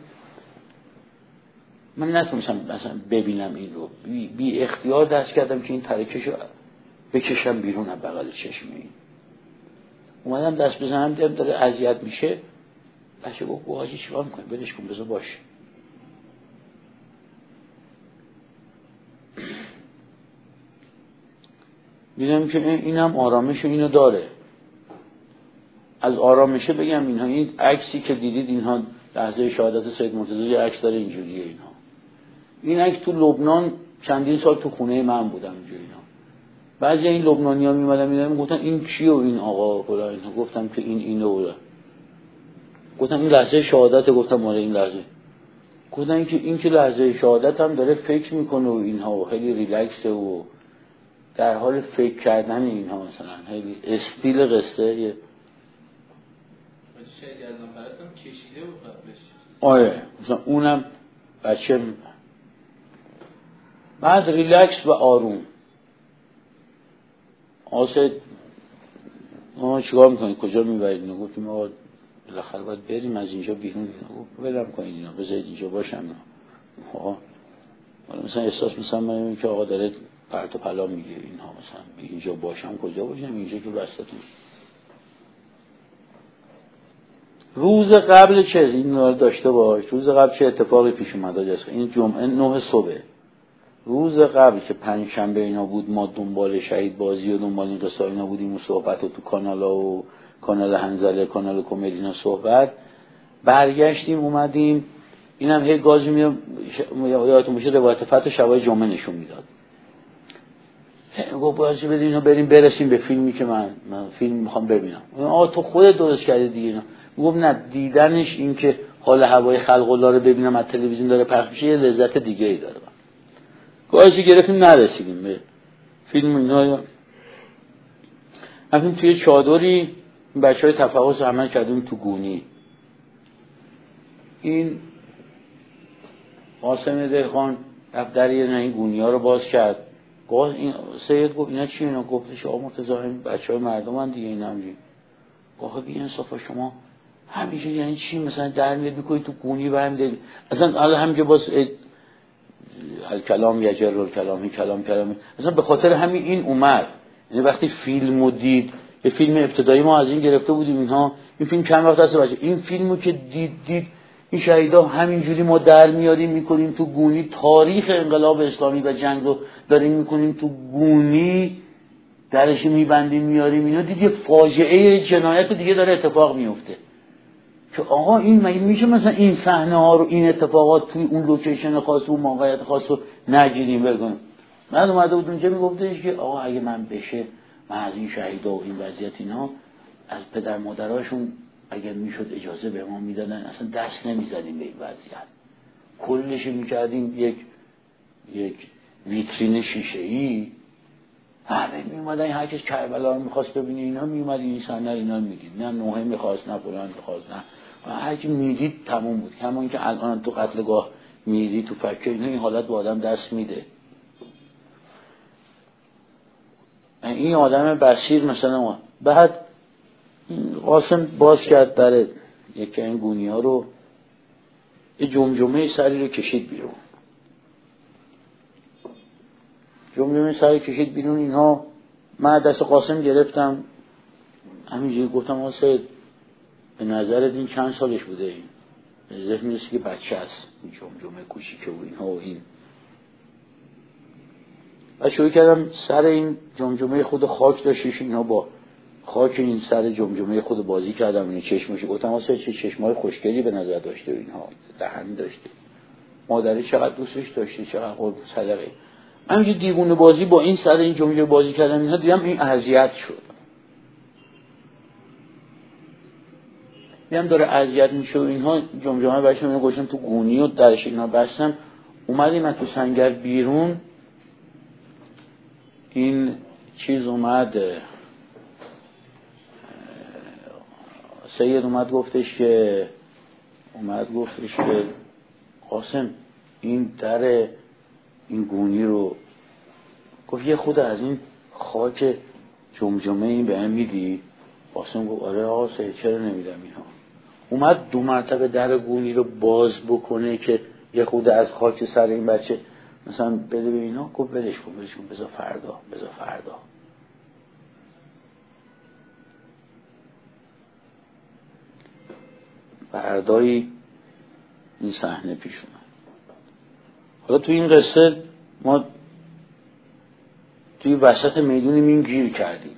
من نتونستم مثلا ببینم این رو، بی اختیار دست کردم که این ترکشو بکشم بیرون از بغل چشم این. اومدم دست بزنم دیدم داره اذیت میشه. بچه گفت حاجی چیکار میکنی؟ بلش کن بذار باشه. دیدم که اینم آرامش اینو داره. از آرامشه بگم اینها، این عکسی که دیدید اینها لحظه شهادت سید مرتضی، یه عکس داره اینجوریه اینها. این عکس تو لبنان چندین سال تو خونه من بودم اینجا اینا. بعضی این لبنانی‌ها میمدن گفتن این کیه این آقا فلان اینا، گفتم که اینو بوده. گفتم این لحظه شهادت، گفتم آره این لحظه. گفتن که این که لحظه شهادت هم داره فکر میکنه و اینها و خیلی ریلکسه و در حال فکر کردن اینها، مثلا خیلی استیل قصه یه شاید از اون براتون کشیده بود قبلش. آره مثلا اونم بچه بعد ریلکس و آروم. آسه ما چیکار میکنید کجا میبرید؟ گفتیم ما بالاخره باید بریم از اینجا بیرون. ولم کنید اینا، بذارید اینجا باشم. حالا مثلا احساس مثلا من که آقا داره پرت و پلا میگه اینها، مثلا اینجا باشم کجا باشم، اینجا که وسطتون. روز قبل چه این رو داشته باش، روز قبل چه اتفاقی پیش اومد؟ این جمعه 9 صبح، روز قبل که 5 شنبه اینا بود، ما دنبال شهید بازی و دنبال این قصه اینا بودیم و صحبت و تو کانالا و کانال هنزله، کانال کمدینا صحبت، برگشتیم اومدیم اینم هی گازی میاد. یادتون باشه روایت فتح شبای جمعه نشون میداد. گفت بازی بدین اینو بریم برسیم به فیلمی که من فیلم میخوام ببینم. آقا تو خودت درست کردی دیگه اینا. گفت نه، دیدنش این که حال هوای خلق الله رو ببینم از تلویزیون داره پخش میشه یه لذت دیگه ای داره. گازی گرفتیم نرسیدیم به فیلم اینا. رفتیم توی چادری، بچهای تفحص عمل کردیم تو گونی. این قاسم دهقان رفت در این گونی ها رو باز کرد. این سید گفت اینا چی؟ اینا گفتش آقا مرتضی این بچهای مردمن دیگه. اینا همین آقا بی انصافا شما همیشه یعنی چی مثلا در میاد میکنی تو گونی برمی‌داری اصلا حالا همینجا باز الکلام یجر الکلامی کلامی اصلا به خاطر همین این اومد. یعنی وقتی فیلمو دید، یه فیلم ابتدایی ما از این گرفته بودیم اینها، این فیلم چند وقت هست بچه این فیلمو که دید این شهیدا همینجوری ما در میاریم میکنیم تو گونی، تاریخ انقلاب اسلامی و جنگ رو داریم میکنیم تو گونی، درش میبندیم میاریم اینا. دید یه فاجعه جنایت دیگه داره اتفاق میفته که آقا این مگه میشه مثلا این صحنه ها رو این اتفاقات توی اون لوکیشن خاص و موقعیت خاص رو نگیریم بگم. من اومده بود اونجا میگفتش که آقا اگه من بشه من از این شهیدا و این وضعیت اینا از پدر مادراشون اگه میشد اجازه به ما میدادن اصلا دست نمیزدیم به این وضعیت، کلش میکردیم یک ویترین شیشه‌ای. همه میومدن هر کس کربلا رو میخواست ببینه اینا میومد این صحنه اینا میدید، نه نوحه میخواست نه فلان میخواست نه هر کی میدید تموم بود. همون که الان تو قتلگاه میدید تو فکر اینا این حالت با آدم دست میده. این آدم بصیر مثلا ما. بعد قاسم باز کرد در یکی این گونی ها رو، یه جمجمه سری رو کشید بیرون. جمجمه سری کشید بیرون. اینها من دست قاسم گرفتم همینجوری گفتم آسه به نظرت این چند سالش بوده؟ این به ذهن میرسی که بچه است، این جمجمه کوچیکه و اینها و این. و شروع کردم سر این جمجمه خود خاک داشتش، اینا با خاک این سر جمجمه خود بازی کردم. این چشمش گفتم آسه چه چشمای خوشگلی به نظر داشته و اینها، دهن داشته، مادری چقدر دوستش داشته، چقدر قرب صدقه. من یه دیوونه بازی با این سر این جمجمه بازی کردم اینها، دیدم این اذیت شد، دیدم داره اذیت میشه و اینها. جمجمه بچه من گوشم تو گونی و درش اینا بستم. اومدیم من تو سنگر بیرون، این چیز اومد سید اومد گفتش که قاسم این در این گونی رو گفت یه خود از این خاک جمجمه این به هم میدی؟ قاسم گفت آره آقا سید چرا نمیدم اینها. اومد 2 مرتبه در گونی رو باز بکنه که یه خود از خاک سر این بچه مثلا بده به اینا. گفت ولش کن بذار فردا. فردایی این صحنه پیش اومد. حالا تو این قصه ما توی وسط میدون مین گیر کردیم.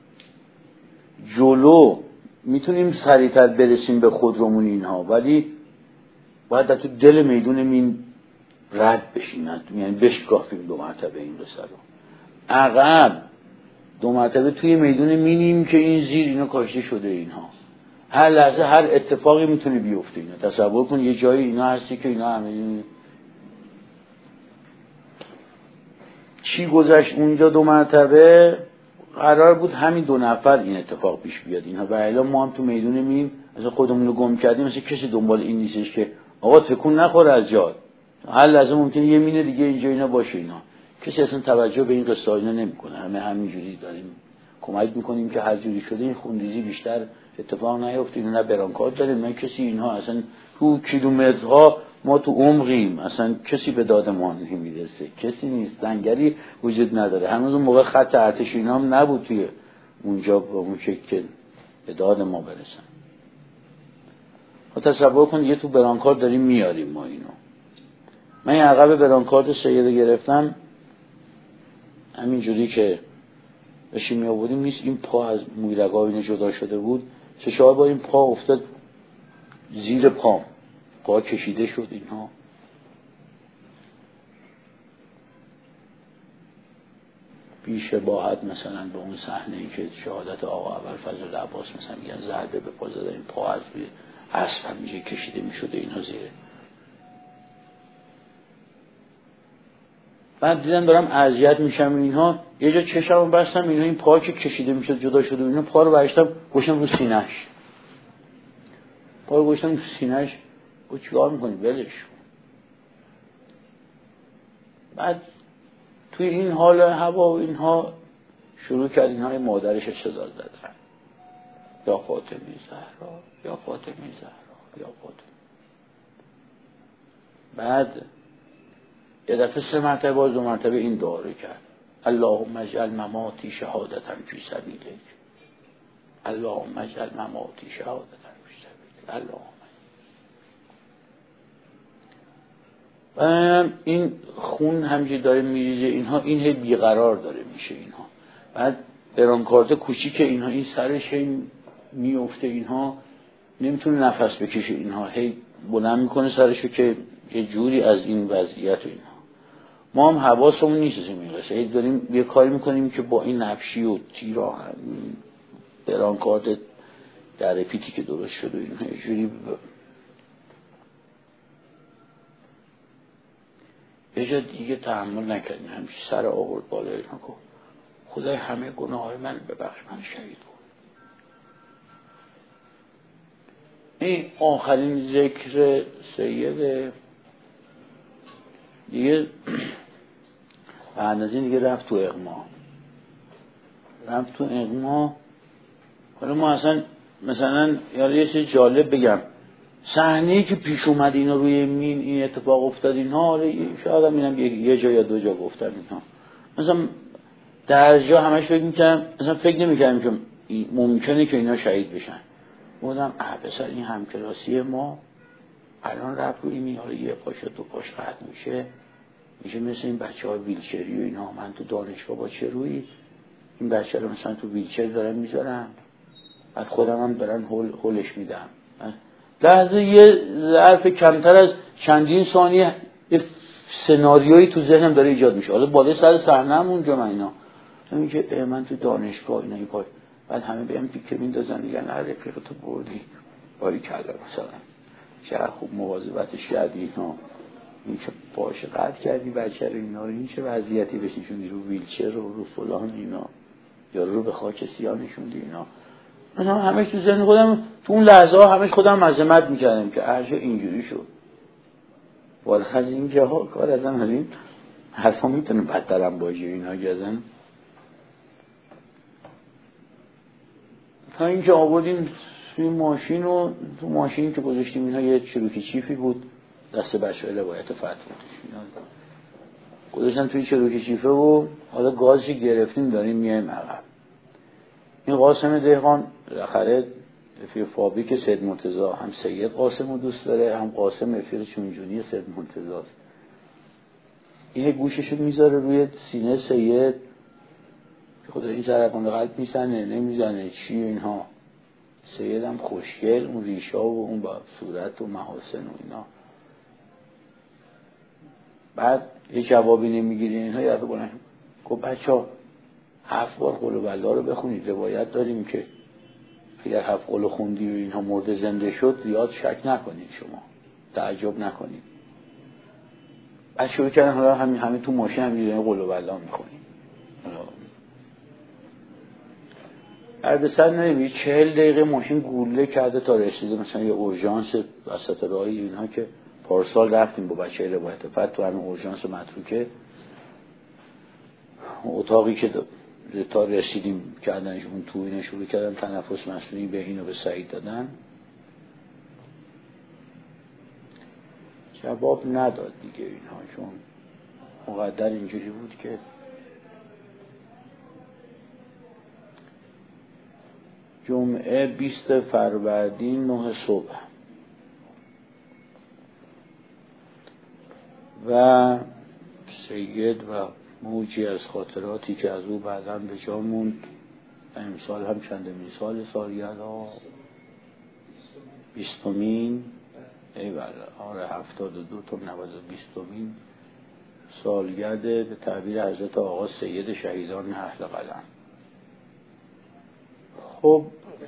جلو میتونیم سریعتر برسیم به خودرومون اینها، ولی باید در تو دل میدون مین رد بشیم، یعنی بشکافیم 2 مرتبه این قصه رو. عقب 2 مرتبه توی میدون مینیم که این زیر اینا کاشته شده اینها. هر لحظه هر اتفاقی میتونه بیفته اینا. تصور کن یه جایی اینا هستی که اینا همه چی گذشت اونجا 2 مرتبه. قرار بود همین 2 نفر این اتفاق پیش بیاد اینها، و الا ما هم تو میدون مین مثلا خودمون رو گم کردیم، مثلا کسی دنبال این نیستش که آقا تکون نخوره از جات. هر لحظه ممکنه یه مینه دیگه اینجا اینا باشه اینا. کسی اصلا توجه به این قصه اینا نمیکنه. همه همینجوری داریم کمک میکنیم که هر جوری شده این خونریزی بیشتر اتفاق نیفته. اینا نه برانکارد داریم نه کسی اینها، اصلا تو کیلومترها ما تو عمقیم، اصلا کسی به داد ما نمیرسه، کسی نیست، لنگری وجود نداره. هنوز اون موقع خط ارتش اینا هم نبود توی اونجا به اون شکل به داد ما برسن. تصور کن یه تو برانکارد داریم میاریم ما اینو. من این عقب برانکارد سید گرفتم همینجوری که داشتیم می آوردیم، نیست این پا از مویرگاه اینو جدا شده بود، 3-4 بار این پا افتاد زیر پام. پا کشیده شد اینها. بی‌شباهت مثلا به اون صحنه‌ای که شهادت آقا ابوالفضل العباس مثلا میگن ضربه به پا زده، این پا از روی اسب هم میشه کشیده میشده اینها زیره. بعد دیدم دارم اذیت میشم اینها، یه جا چشمو بستم اینها، این پا که کشیده میشد جدا شده، اینها پا رو برشتم گوشم رو سینه‌اش، پا رو گوشم رو سینه‌اش. او چیکار میکنی؟ ولش. بعد توی این حال هوا و اینها شروع کرد اینها مادرش صدا زدن، یا فاطمه زهرا، یا فاطمه زهرا، یا فاطمه. بعد یه دفعه 3 مرتبه باز 2 مرتبه این دعا رو کرد: اللهم اجعل مماتی شهادة فی سبیلک، اللهم اجعل مماتی شهادة فی سبیلک، اللهم. این خون همینجوری داره میریزه اینها، این هی بیقرار داره میشه اینها. بعد برانکارد کوچیک اینها این سرش هی میفته، اینها نمیتونه نفس بکشه، اینها هی بلند میکنه سرشو که یه جوری از این وضعیت اینها. ما هم حواسمون نیست از این قصه، هی داریم یه کاری میکنیم که با این نفشی و تیرا برانکارد در پیتی که درست شده اینها یه جوری یه جا دیگه تحمل نکردیم، همیشه سر آورد بالا اینا گفت خدای همه گناه های من ببخش، من شهید کن. این آخرین ذکر سید دیگه. بعد از این دیگه رفت تو اغما. حالا ما اصلا مثلا یه چیز جالب بگم، صحنه‌ای که پیش اومد اینا روی مین این اتفاق افتاد اینها، شاید هم اینم یه جا یا 2 جا گفتم اینها. مثلا در جا همش فکر می‌کردم، مثلا فکر نمی‌کردم که ممکنه که اینا شهید بشن. بودم بسر این همکلاسی ما الان رفت روی مین، حالا یه پاش 2 پاش قطع میشه مثل این بچه‌های ویلچری و اینا. من تو دانشگاه با چه روی این بچه رو مثلا تو ویلچر دارم میذارم، بعد خودم هم دارن هولش میدم. لحظه یه ظرف کمتر از چندین ثانیه یه سناریویی تو ذهنم داره ایجاد میشه. حالا بالای سر صحنه‌ام اونجا من که من تو دانشگاه اینا این پای، بعد همه بهم پیک میندازن میگن رفیقتو بردی باری کلا مثلا چه خوب مواظبتش کردی اینا، این که پاش قطع کردی بچه رو اینا، این چه وضعیتی بشینشوندی رو ویلچر رو فلان اینا، یا رو به خاک سیاه نشوندی اینا. من همش تو ذهن خودم تو اون لحظه ها همش خودم مذمت میکردم که هرچه اینجوری شد. والخ از این جاها کار ازم از این حرفا میتونه بدترم باشه اینا گزن. تا اینکه آوردیم توی ماشین و تو ماشین که گذاشتیم اینا یه چروکی چیفی بود دست بچه‌های روایت فتح بودش، گذاشتم توی چروکی چیفه و حالا گازی گرفتیم داریم میایم عقب. این قاسم دهقان خرید رفیق فابریک سید مرتضی، هم سید قاسم رو دوست داره هم قاسم رفیق چونجونی سید مرتضی است. این گوششو میذاره روی سینه سید که خدا این ضربان قلب میزنه نمیزنه چی اینها. سید هم خوشگل، اون ریشا و اون با صورت و محاسن و اینا. بعد یه جوابی نمیگیرین اینها یاد بلند گفت بچه‌ها 7 بار قل والله رو بخونید، روایت داریم که اگر 7 قل خوندی و اینها مرده زنده شد زیاد شک نکنید، شما تعجب نکنید. بعد شروع کردن حالا همین تو ماشین هم میدونیم قل والله میخونیم. بعد سر نمیدونی 40 دقیقه ماشین گوله کرده تا رسیده مثلا یه اورژانس وسط راهی اینها که پارسال رفتیم با بچه روایت فتح تو همین اورژانس متروکه، اتاقی که تا رسیدیم کردنشون تو اینه شروع کردن تنفس مصنوعی به اینو به سعید دادن. جواب نداد دیگه اینها، چون مقدر اینجوری بود که جمعه 20 فروردین 9 صبح و سید و موجی از خاطراتی که از او بعداً به جا موند. امسال هم چندمین سال سالگرد 20مین ایوالله. آره 72 تا 20مین سالگرد به تعبیر حضرت آقا سید شهیدان اهل قلم. خب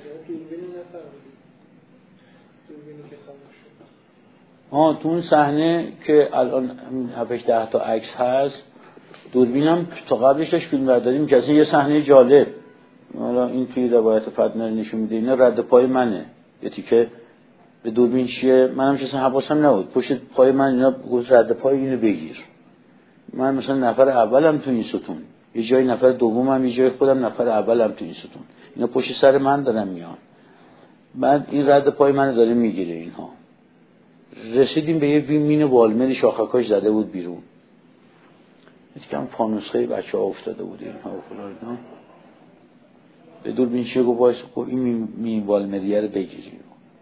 تو اون صحنه که الان 7-10 تا عکس هست، دوربینم تا قبلش داشت فیلم برداری می‌کرد. یه صحنه جالب، حالا این توی روایت فتنه نشون میده، اینا رد پای منه، یه تیکه به دوربین چیه، منم چه حواسم نبود، پشت پای من اینا گفت رد پای اینو بگیر. من مثلا نفر اولم تو این ستون، یه جای نفر دومم، یه جای خودم نفر اولم تو این ستون، اینا پشت سر من دارن میان، بعد این رد پای منو داره میگیره. اینها رسیدیم به یه مین والمری شاخکاش زده بود بیرون، یکم فانوسخه بچه‌ها افتاده بود اینها و فلان اینا. به دوربین چیه گفت وایس، خب این مین والمریه رو بگیریم.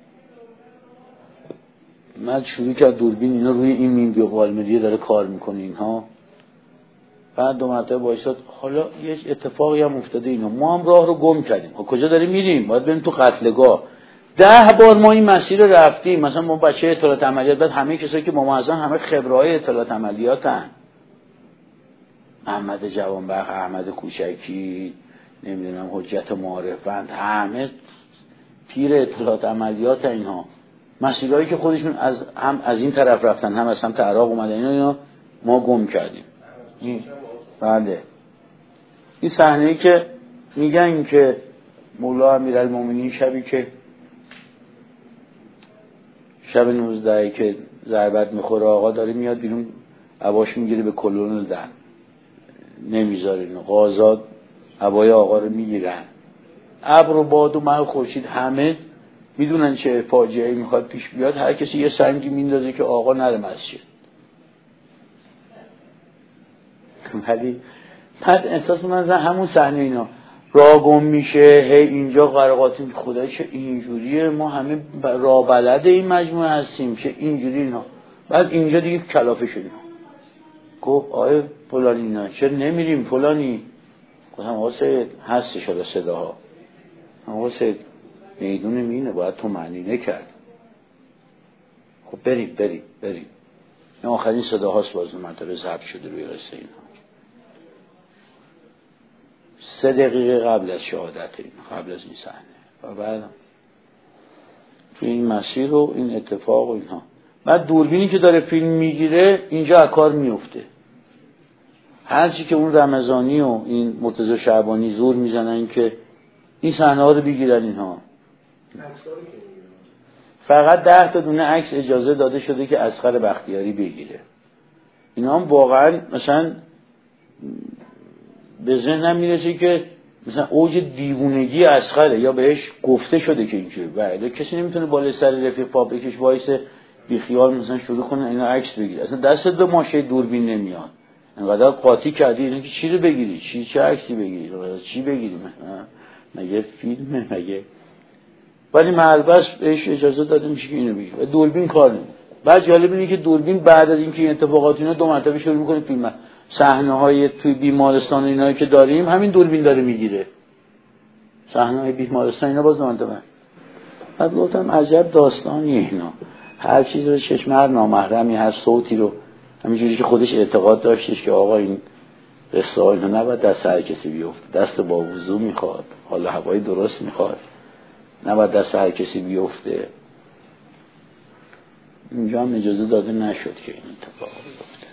من شروع کرد دوربین اینا روی این مین والمریه داره کار میکنه اینها. بعد 2 مرتبه وایساد. حالا یه اتفاقی هم افتاده اینا، ما هم راه رو گم کردیم. کجا داریم میریم؟ باید بریم تو قتلگاه. 10 بار ما این مسیر رو رفتیم. مثلا ما بچه اطلاعات عملیات، بعد همه کسایی که با ما هستن همه خبره‌های اطلاعات عملیاتن. محمد جوانبخش، احمد کوچکی، نمیدونم حجت معارفند، همه پیر اطلاعات عملیات اینها. مسیرهایی که خودشون هم از این طرف رفتن، هم از سمت عراق اومدن، اینا ما گم کردیم. بله. این صحنه‌ای که میگن که مولا امیرالمومنین شبی که شب 19 که ضربت میخوره، آقا داره میاد بیرون، عباش میگیره به کلونل در نمیذاره، اینو قاضات عبای آقا رو میگیرن. ابر و باد و مه و خورشید همه میدونن چه فاجعه‌ای میخواد پیش بیاد، هر کسی یه سنگی میندازه که آقا نره مسجد. ولی بعد احساس من همون صحنه اینا راه گم میشه، هی اینجا قرقاتی، خدای چه اینجوریه، ما همه راه بلد این مجموعه هستیم چه اینجوری اینا. بعد اینجا دیگه کلافه شدیم، گفت آیه فلانی اینا چرا نمیریم فلانی. گفتم آقا سید هستش حالا صداها، آقا سید میدون مینه باید تو معنی نکرد. خب بریم. این آخرین صداهاست، باز منطقه ضبط شده روی قصه اینا. 3 دقیقه قبل از شهادت این، قبل از این صحنه، و بعد تو این مسیر رو این اتفاق و اینها. بعد دوربینی که داره فیلم میگیره اینجا از کار میفته. هرچی که اون رمضانی و این مرتضی شعبانی زور میزنن که این صحنه ها رو بگیرن اینها. فقط 10 تا دونه عکس اجازه داده شده که اصغر بختیاری بگیره. اینا هم واقعا مثلا به ذهنم میرسه که مثلا اوج دیوونگی اصغره، یا بهش گفته شده که اینجوری. بله کسی نمیتونه بالای سر رفیق پابلیکش وایسه بیخیال مثلا شروع کنه اینا عکس بگیره. اصلا دستت به ماشه دوربین نمیاد، انقدر قاطی کردی اینکه چی رو بگیری، چه عکسی بگیری، چی بگیری، مگه فیلمه مگه. ولی معلبس بهش اجازه داده میشه که اینو بگیره و دوربین کار نمیکنه. بعد جالب اینه که دوربین بعد از اینکه این اتفاقات اینا 2 مرتبه شروع میکنه فیلم. صحنه‌های توی بیمارستان اینایی که داریم همین دوربین داره میگیره. صحنه‌های بیمارستان اینا باز 2 مرتبه. بعد گفتم عجب داستانیه اینا. هر چیز رو چشم هر نامحرمی، هر صوتی رو همینجوری که خودش اعتقاد داشتش که آقا این قصه ها اینا نباید دست هر کسی بیفته، دست با وضو میخواد، حالا هوای درست میخواد، نباید دست هر کسی بیفته. اینجا هم اجازه داده نشد که این اتفاق بیفته.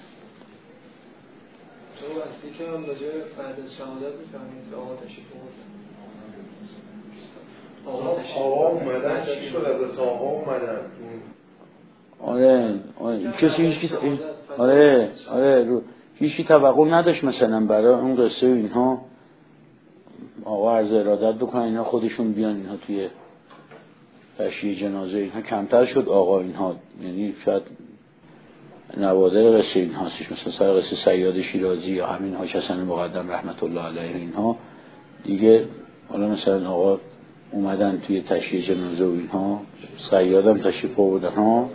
تو وقتی که هم راجع بعد از شهادت میفهمید که آقا تشریف آوردن، آقا اومدن، چی شد از آقا اومدن؟ آره کسی هیچ آره هیچی توقع نداشت مثلا برای اون قصه اینها آقا عرض ارادت بکنن اینا خودشون بیان اینها توی تشییع جنازه اینها کمتر شد. آقا اینها یعنی شاید نوادر قصه این هستش، مثلا سر قصه صیاد شیرازی یا همین حاج حسن مقدم رحمت الله علیه اینها دیگه. حالا مثلا آقا اومدن توی تشییع جنازه و اینها، صیادم تشریف آوردن ها.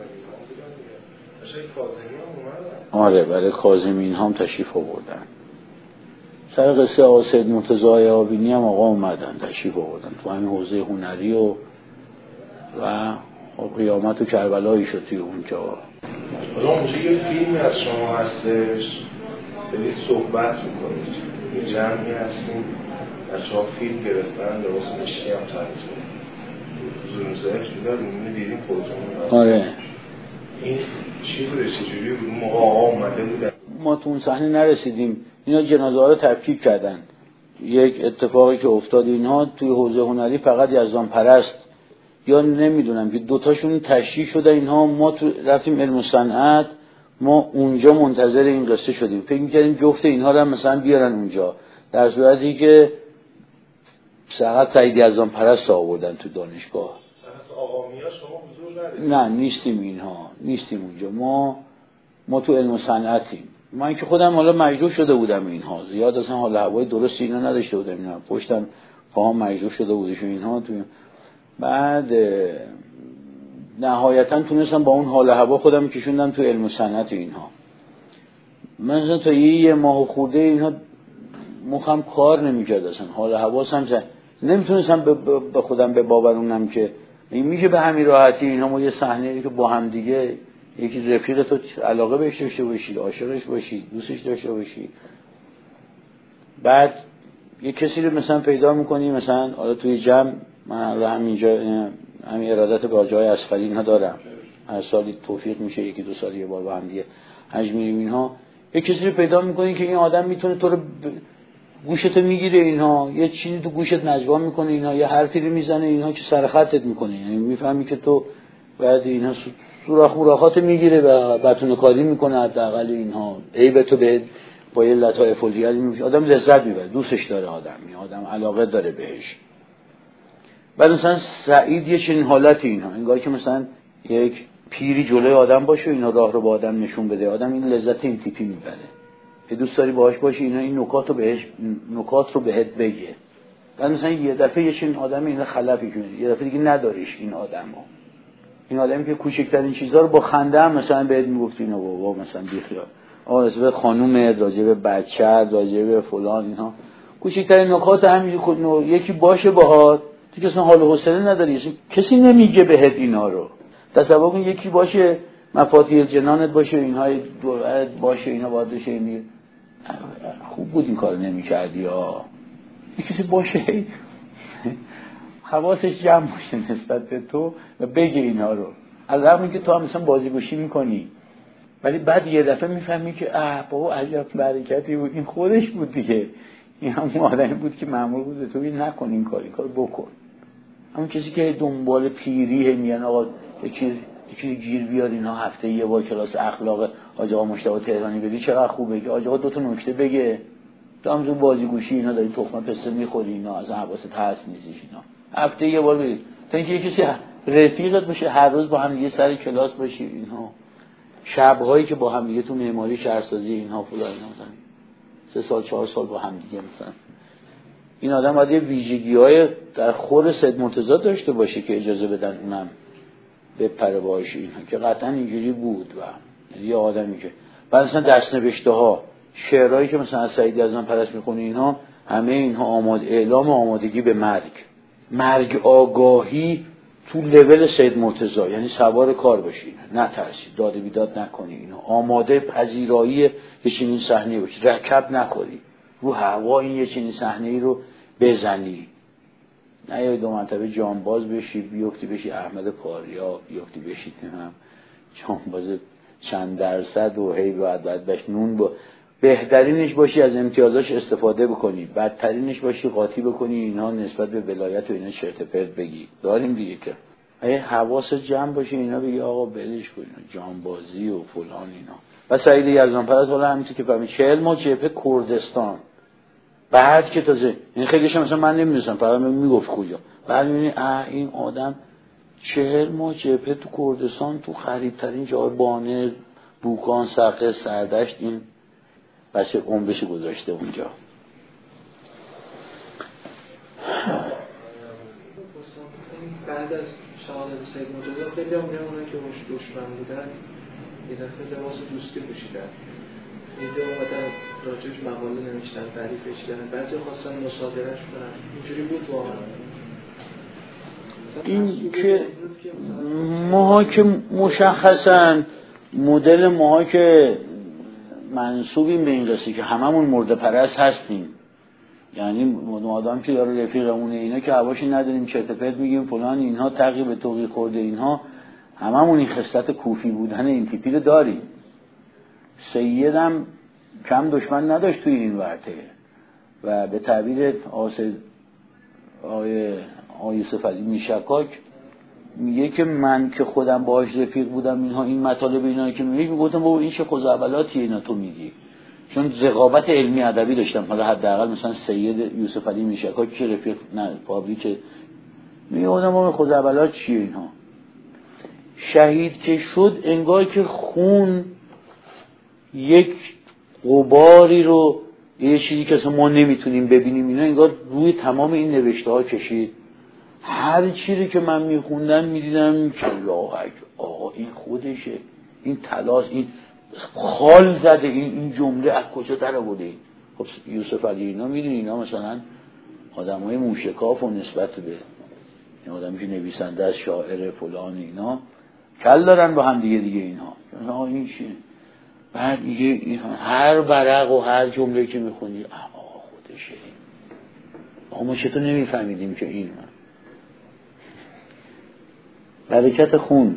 آره برای کاظمین هم تشریف آوردن. سر قصه آقا سید مرتضی آبینی هم آقا اومدن تشریف آوردن تو همین حوزه هنری و قیامت و کربلایی شد توی اونجا. حالا اونجا یه فیلمی از شما هستش، برید صحبت میکنید، یه جمعی هستیم بچه‌ها فیلم گرفتن، لباس مشکی هم تنید حضور زهر شده رو دیدیم خودتون. آره این چی بوده؟ چجوری بود؟ موقع آقا اومده بودن؟ ما تو اون صحنه نرسیدیم. اینا جنازه ها رو تفکیک کردن. یک اتفاقی که افتاد، اینها توی حوزه هنری فقط یزدان پرست یا نمیدونم که دوتاشون تشییع شده اینها. ما تو رفتیم علم و صنعت، ما اونجا منتظر این قصه شدیم، فکر می‌کردیم جفت اینها رو هم مثلا بیارن اونجا، در صورتی که فقط سعید یزدان پرست آوردن تو دانشگاه. آقامیا شما حضور ندارید؟ نه نیستیم، اینها نیستیم اونجا. ما تو علم و صنعتیم. من که خودم حالا مجروح شده بودم اینها، زیاد اصلا حال هوای درست اینا نداشته بودم، اینا پشتم پاهم مجروح شده بودش اینها تو. بعد نهایتا تونستم با اون حال هوا خودم کشوندم تو علم و صنعت اینها. مثلا تا یه ماه خورده اینها مخم کار نمی‌کرد، اصلا حال حواسم نمیتونستم به خودم به باورونم که این میشه به همین راحتی اینها ما یه صحنه‌ای که با هم دیگه یکی رفیق تو علاقه بهش داشته باشی، عاشقش باشی، دوستش داشته باشی، بعد یه کسی رو مثلا پیدا می‌کنی، مثلا حالا توی جمع من رو همینجا همین ارادت به آجای اصفری اینها دارم، هر سالی توفیق میشه یکی دو سال یه بار با هم دیگه حج میریم اینها، یه کسی رو پیدا می‌کنی که این آدم میتونه تو رو گوشتو میگیره اینها، یه چیزی تو گوشت نجوا میکنه اینها، یه حرفی رو میزنه اینها که سر خطت میکنه، یعنی میفهمی که تو بعد اینها سوراخ موراخات میگیره و بتونه کاری میکنه، حداقل اینها عیب تو به با یه لطایف الجلی میشه، آدم لذت میبره، دوستش داره آدم علاقه داره بهش. بعد مثلا سعید یه چنین حالتی اینها، انگار که مثلا یک پیری جلوی آدم باشه اینا راه رو با آدم نشون بده، آدم این لذت این تیپی میبره، دوست داری باهاش باشی اینا، این نکات رو بهت بگه. بعد مثلا یه دفعه یه چنین آدمی اینا خلافی کنه، یه دفعه دیگه نداریش این آدمی که کوچکترین چیزا رو با خنده هم مثلا بهت میگفت اینا بابا مثلا بیخیال، راجع به خانومت، راجع به بچه‌ت، راجع به فلان، اینها کوچکترین نکات همینجوری یکی باشه باهات، تو که اصلا حال و حوصله نداری، کسی نمیگه بهت اینا رو. تصور کن یکی باشه مفاتیح جنانت باشه، اینها دورت باشه، اینا باید بشه، خوب بود این کار نمی‌کردی ها. کسی باشه حواسش جمع باشه نسبت به تو و بگه اینا رو، علاوه اینکه تو هم مثلا بازیگوشی میکنی، ولی بعد یه دفعه میفهمی که بابا عجب برکتی بود، این خودش بود دیگه، این همون آدمی بود که مأمور بود تو این نکن این کار بکن. همون کسی که دنبال پیری میگن آقا یکی گیر بیاد اینا، هفته یه بار کلاس اخلاق حاج آقا مشتاق تهرانی بدی چقدر خوبه که حاج آقا دو تا نکته بگه، تو هم زو بازیگوشی اینا داری تخمه پسته میخوری اینا، اصلا حواست هست نیستش اینا، هفته یه بار برید تا اینکه یه کسی رفیقت باشه هر روز با هم دیگه سر کلاس باشی اینها، شب‌هایی که با هم دیگه تو معماری شهرسازی اینها فلان اینا مثلا 3 سال 4 سال با هم دیگه، مثلا این آدم باید یه ویژگی‌های در خور سید مرتضی داشته باشه که اجازه بدن اونم بپره باشه اینها، که قطعا اینجوری بود. و یه آدمی که بعد مثلا دست‌نوشته ها شعرهایی که مثلا از سعید یزدان پرست میخونه اینها، همه اینها اعلام آمادگی به مرگ آگاهی تو لول سید مرتضی، یعنی سوار کار باشی، نترسی، داد و بیداد نکنی، اینا آماده پذیرایی یه چنین صحنه باشی، رکب نخوری رو هوا این یه چنین صحنه‌ای رو بزنی، نه یه 2 مرتبه جانباز بشی، بیفتی بشی احمد پاریا، بیفتی بشی هم جانباز چند درصد و هی بعد باش نون با بهترینش باشی از امتیازاش استفاده بکنی، بدترینش باشی قاطی بکنی اینا نسبت به ولایت و اینا چرت و پرت بگی. داریم دیگه که اگه حواس جمع باشه اینا بگی آقا بلش کن جانبازی و فلان اینا. و سعید یزدان پرست حالا همینطور که فهمید 40 ماه جبهه کردستان، بعد که تازه این خیلیش مثلا من نمی‌دونم، فقط میگفت کجا، بعد می‌بینی این آدم 40 ماه جبهه تو کردستان، تو خریب‌ترین جای بانه، بوکان، سقه، سردشت، این بچه عمرش گذاشته اونجا. بعد از شهادت سید مرتضی خیلی هم اونایی که باش دشمن بودن یه دفعه لباس دوستی پوشیدن، یه دو آدم راجعش مقاله نوشتن، تعریفش کردن، بعضی خواستن مصادرهش کنن، اینجوری بود واقعا. این که ماها که مشخصا مدل ماها که منسوبیم به این قصه که هممون مرده پرست هستیم، یعنی آدم که داره رفیقمونه اینا که هواشی نداریم چرت و پرت میگیم فلان اینها تقی توقی خورده اینها، هممون این خصلت کوفی بودن این تیپی رو داریم. سیدم کم دشمن نداشت توی این ورطه و به تعبیر آقای یوسف علی میشکاک میگه که من که خودم باهاش رفیق بودم اینها این مطالب اینا که میگفتم بابا این چه خزعبلاتی اینا تو میگی، چون ذقابت علمی ادبی داشتم. حالا حداقل مثلا سید یوسف علی میشکاک که رفیق نه پابلیک میگفتم بابا خزعبلات چیه اینها. شهید که شد انگار که خون یک غباری رو یه چیزی که اصلا ما نمیتونیم ببینیم اینا انگار روی تمام این نوشته ها کشید. هر چیزی که من میخوندم میدیدم که آقا این خودشه، این تلاس، این خال زده، این جمله از کجا در آورده این. خب یوسف علی اینا میدونی اینا مثلا آدمای موشکاف و نسبت به این آدمی که نویسنده از شاعر فلان اینا کل دارن با هم دیگه اینها این چیه. بعد میگه هر برق و هر جمله که میخونی آقا خودشه. آقا ما چطور نمیفهمیدیم که این حرکت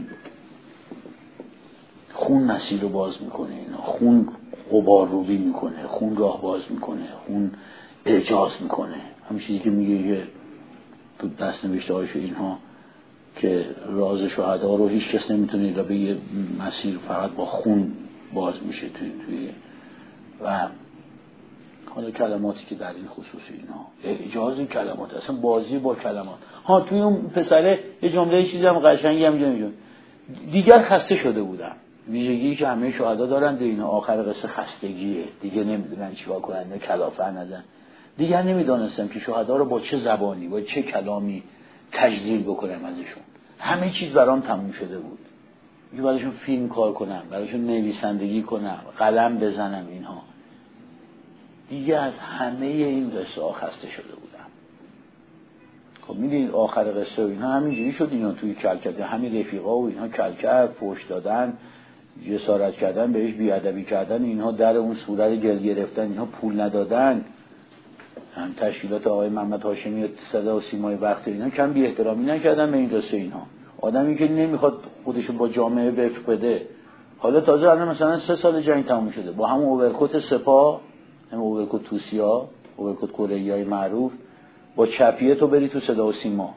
خون مسیر رو باز میکنه، اینا خون غبار روبی میکنه، خون راه باز میکنه، خون اعجاز میکنه. همین چیزی که میگه تو دست نوشته هاش اینها که راز شهدا رو هیچ کس نمیتونه را به یه مسیر فقط با خون باز میشه توی و حالا کلماتی که در این خصوص اینا اعجاز کلمات، اصلا بازی با کلمات. توی اون پسره یه جمله چیزی هم قشنگی هم میگم دیگر خسته شده بودم، ویژگی که همه شهدا دارن اینا آخر قصه خستگیه، دیگه نمیدونن چیکار کنن، کلافه ندن. دیگر نمیدونستم که شهدا رو با چه زبانی با چه کلامی تجلیل بکنم ازشون. همه چیز برام تموم شده بود. دیگه براشون فیلم کار کنم، براشون نویسندگی کنم، قلم بزنم اینها. دیگه از همه این قصه ها خسته شده بودم. خب میدید آخر قصه و اینها همینجوری شد. اینا توی کلکده همین رفیقا و اینها کلکد پشت دادن، جسارت کردن، بهش بیادبی کردن، اینها در اون صورت گل گرفتن، اینها پول ندادن. هم تشکیلات آقای محمد هاشمی صدا و سیمای وقت اینا کم بی احترامی نکردن به این قصه. اینها آدمی که نمیخواد خودشو با جامعه وفق بده. حالا تازه الان مثلا 3 سال جنگ تموم شده با همون اوورکوت سپاه، هم اوورکوت توسیا، اوورکوت کره‌ای‌های معروف، با چپیه تو بری تو صدا و سیما.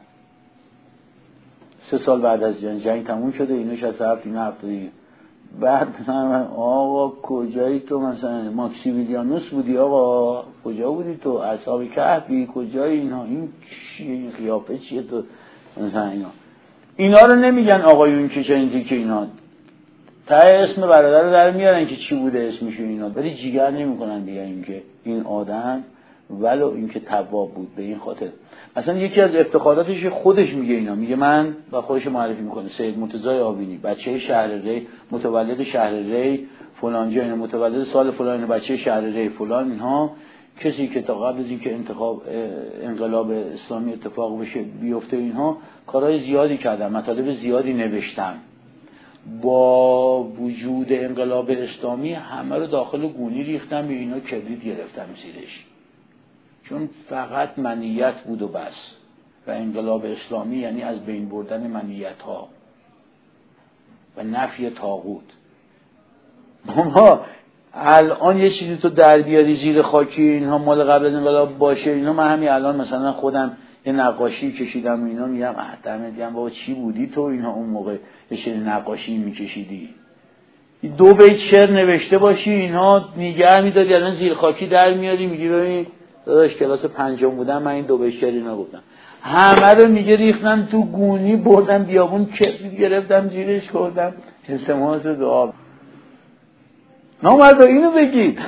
3 سال بعد از جنگ تموم شده، اینو 67 اینا 70. بعد مثلا آقا کجایی تو، مثلا ماکسیمیلیانوس بودی آقا، کجا بودی تو، اصحاب کهفی کجایی، اینها این چیه، این قیافه چیه تو، مثلا اینا رو نمیگن آقایون که چنین که اینا تا اسم برادر رو در میارن که چی بوده اسمشون اینا، ولی جیگر نمیکنن بگن که این آدم ولو اینکه تواب بود به این خاطر. اصلا یکی از افتخاراتش خودش میگه اینا، میگه من و خودش معرفی میکنه سید مرتضی آوینی، بچه شهر ری، متولد شهر ری فلان جا، متولد سال فلان، بچه شهر ری فلان، اینها کسی که تا قبل از اینکه انقلاب اسلامی اتفاق بشه بیفته اینها کارهای زیادی کردن، مطالب زیادی نوشتن. با وجود انقلاب اسلامی همه رو داخل گونی ریختن، به اینا کبریت گرفتن زیرش، چون فقط منیت بود و بس. و انقلاب اسلامی یعنی از بین بردن منیت ها و نفی طاغوت. ما الان یه چیزی تو در بیاری زیر خاکی اینها مال قبل از انقلاب باشه اینا، من همین الان مثلا خودم یه نقاشی کشیدم و اینا میگم دمت بابا چی بودی تو اینها اون موقع یه چیز نقاشی میکشیدی، 2 بیت شعر نوشته باشی اینها نگه میداری، الان زیر خاکی در میاری میگی ببین داداش کلاس 5 بودم من این 2 بیت شعر اینا گفتم، همه رو میگه ریختن تو گونی بردم بیابون کبریت گرفتم زیرش کردم التماس دعا. نامردا اینو بگید.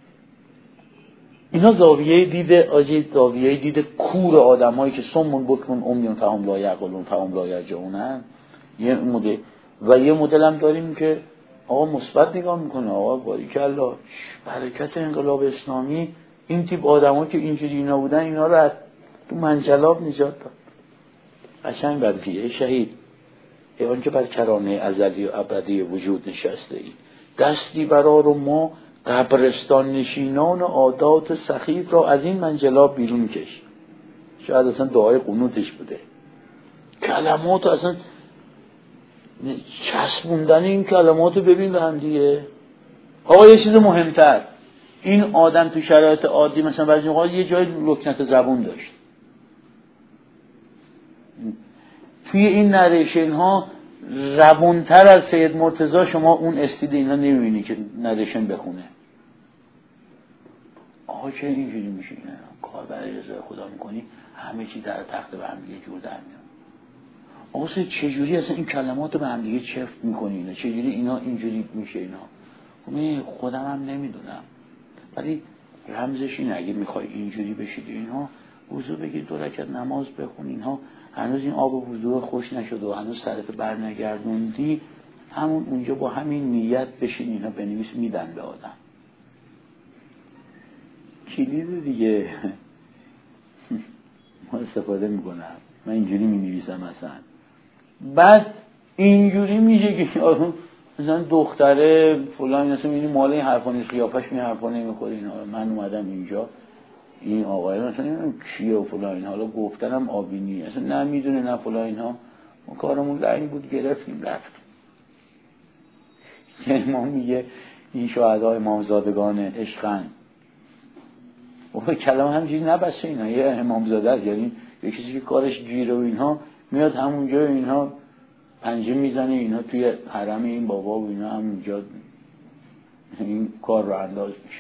اینا زاویه دیده آجی، زاویه دیده کور آدمایی که سمون بکمون امیون فهم لا یعقلون فهم لا یرجعونن. یه مدل و یه مدل هم داریم که آقا مثبت نگاه میکنه، آقا باریکلا برکت انقلاب اسلامی این تیپ آدمایی که اینجوری اینا بودن اینا رو از تو منجلاب نجات داد. قشنگ برمیگه شهید ای آنکه بر کرانه ازلی و ابدی وجود نشسته ای، دستی برار و ما قبرستان نشینان عادات سخیف را از این منجلاب بیرون کش. شاید اصلا دعای قنوتش بوده. کلمات اصلا چسبوندن این کلمات ببین به هم دیگه. آقا یه چیز مهمتر، این آدم تو شرایط عادی مثلا بعضی موقع یه جای لکنت زبون داشت. توی این نریشن ها زبونتر از سید مرتضی شما اون استید اینا نمیبینی که نریشن بخونه. آقا چه اینجوری میشه؟ کار برای رضای خدا میکنی همه چی در تخت به هم دیگه جور در میاد. آقا چجوری اصلا این کلمات رو به هم دیگه چفت میکنی اینا؟ چجوری اینا اینجوری میشه اینا؟ خودم هم نمیدونم، ولی رمزش اینه اگه میخوای اینجوری بشید اینها وضو بگیر 2 رکعت نماز بخون، اینها هنوز این آب وضو خوش نشد و هنوز سرت بر نگردوندی، همون اونجا با همین نیت بشین اینا بنویس میدن به آدم. کلید دیگه ما استفاده میکنم، من اینجوری مینویسم مثلا، بعد اینجوری میشه که مثلا دختره فلان مثلا میبینی مال این حرفا نیست، قیافش می حرفا نمیخوره اینا. من اومدم اینجا این آقای مثلا نمیدونم کیه و فلان اینا، حالا گفتنم آبینی اصلا نمیدونه نه فلان اینا، ما کارمون لعین بود گرفتیم رفتیم. امام میگه این شهدا امامزادگان عشقن، و کلام همینجوری نبسته اینا، یه امامزاده است، یعنی یه کسی که کارش گیره و اینها میاد همونجا اینها پنجه میزنه اینا توی حرم این بابا و اینا همونجا این کار رو انداز میشه.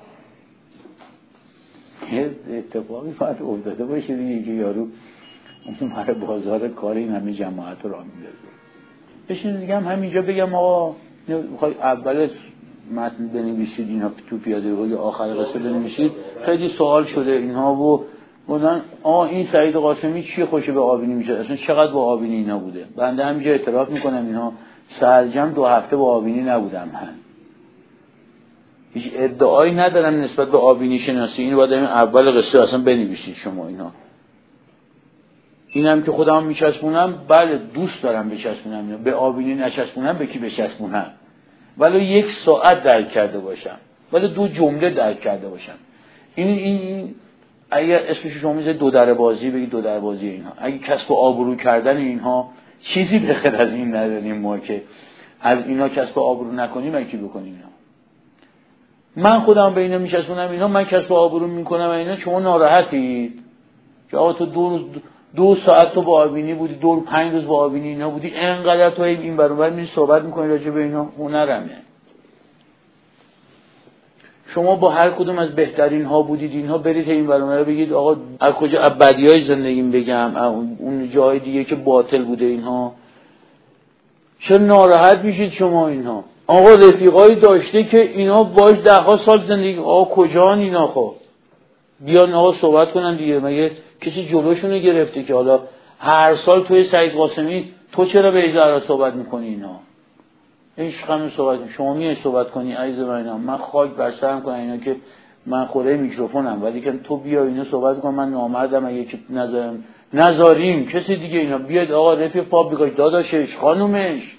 یه اتفاقی باید افتاده باشه دیگه که یارو برای بازار کار این همه جماعت رو میدازه. یه چیز دیگه هم همینجا بگم آقا میخوای اول متن بنویسید اینها تو پیاده روی آخر قصه بنویسید، خیلی سوال شده اینها و بودن این سعید قاسمی چی خوشه به آبینی میشه، اصلا چقدر با آبینی اینا بوده. بنده همینجا اعتراف میکنم اینها سرجم 2 هفته با آبینی نبودم، من هیچ ادعایی ندارم نسبت به آبینی شناسی. اینو باید اول قصه اصلا بنویسید شما اینا. اینم که خودم میچسبونم، بله دوست دارم بچسبونم اینا. به آبینی نچسبونم به کی بچسبونم؟ ولی 1 ساعت درک کرده باشم، ولی 2 جمله درک کرده باشم. این اگر اسمش شما میذارید 2 در بازی، بگید 2 در بازی اینها. اگه کسب و آبرو کردن اینها چیزی بخیر از این نداریم ما که از اینا کسب و آبرو نکنیم، من کی بکنیم اینا؟ من خودم به اینا میچسبونم اینا، من کسب و آبرو میکنم اینا، شما ناراحتید که آقا تو 2 ساعت تو با آبینی بودی، 5 روز با آبینی اینا بودی، انقدر تو این برابر میری صحبت میکنی راجع به اینا. هنرمه. شما با هر کدوم از بهترین ها بودید اینها، برید این برنامه بگید آقا از کجا از بدیای زندگیم بگم، اون جای دیگه که باطل بوده اینها. چرا ناراحت میشید شما اینها؟ آقا رفیقایی داشته که اینا باش 10 سال زندگی، آقا کجان اینا؟ خب بیان آقا صحبت کنن دیگه. مگه کسی جلوشونو گرفته که حالا هر سال توی سعید قاسمی تو چرا به ایزارا صحبت میکنی اینا؟ عشق همه صحبت شما میای صحبت کنی عزیز من خاک بر سرم کنم اینا که من خوره میکروفونم، ولی که تو بیا اینا صحبت کن، من نامردم اگه که نذاریم کسی دیگه اینا بیاد آقا رفیق پا بگاش داداشش خانومش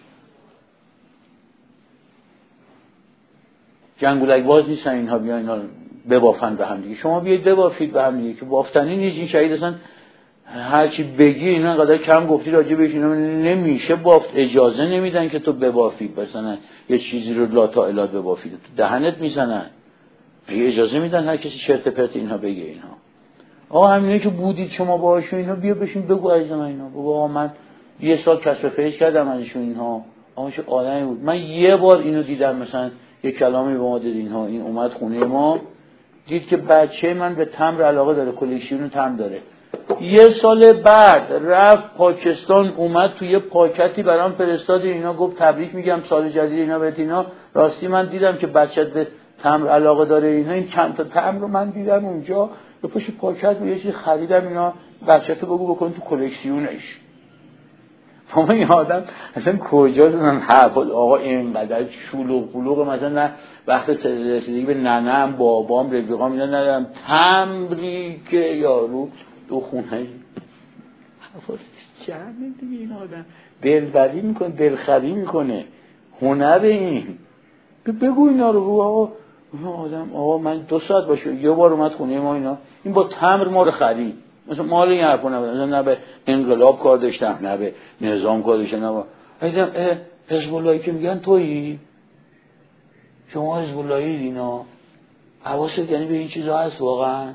جنگولک باز نیستن اینها، بیان اینا ببافن به هم دیگه. شما بیاید ببافید به هم دیگه که بافتنی نیست. این شهید اصلا هرچی بگی اینا انقدر کم گفتی راجع بهش، اینا نمیشه بافت، اجازه نمیدن که تو ببافی. مثلا یه چیزی رو لا تا الا ببافی تو دهنت میزنن، اجازه میدن هر کسی چرت پرت اینها بگه اینها. آقا همینه که بودید شما باهاشون اینا، بیا بشین بگو عزیز من اینا، بابا من 1 سال کسب فیض کردم ازشون اینها. آقا چه آدمی بود. من 1 بار اینو دیدم، مثلا یه کلامی به ما داد اینها، این اومد خونه ما دید که بچه من به تمبر علاقه داره، کلکسیون تمبر داره. 1 سال بعد رفت پاکستان، اومد توی پاکتی برام فرستاد اینا، گفت تبریک میگم سال جدید اینا بهت اینا. راستی من دیدم که بچت به تمبر علاقه داره اینا، این چند تا تمبر رو من دیدم اونجا به پشت پاکت یه چیزی خریدم اینا، بچه‌تو بگو بکن تو کلکسیونش. اما این آدم اصلا کجاست من حرف آقا اینقدر شلوغ بلوغ، مثلا نه وقت رسیدگی به ننم بابام رفیقام اینا ندارم، تمبری که یارو تو خونه جمعه دیگه. این آدم دلبری میکنه، دلخری میکنه، هنر این. بگو اینا رو آقا. آدم آقا من 2 ساعت باشه یه بار اومد خونه ما اینا، این با تمر ما رو خرید. مثلا مال این حرفا نبود، نه به انقلاب کار داشتم، نه به نظام کار داشتم، نه دیدم حزب اللهی که میگن تویی، شما حزب اللهی اینا حواست یعنی به این چیزا هست واقعا.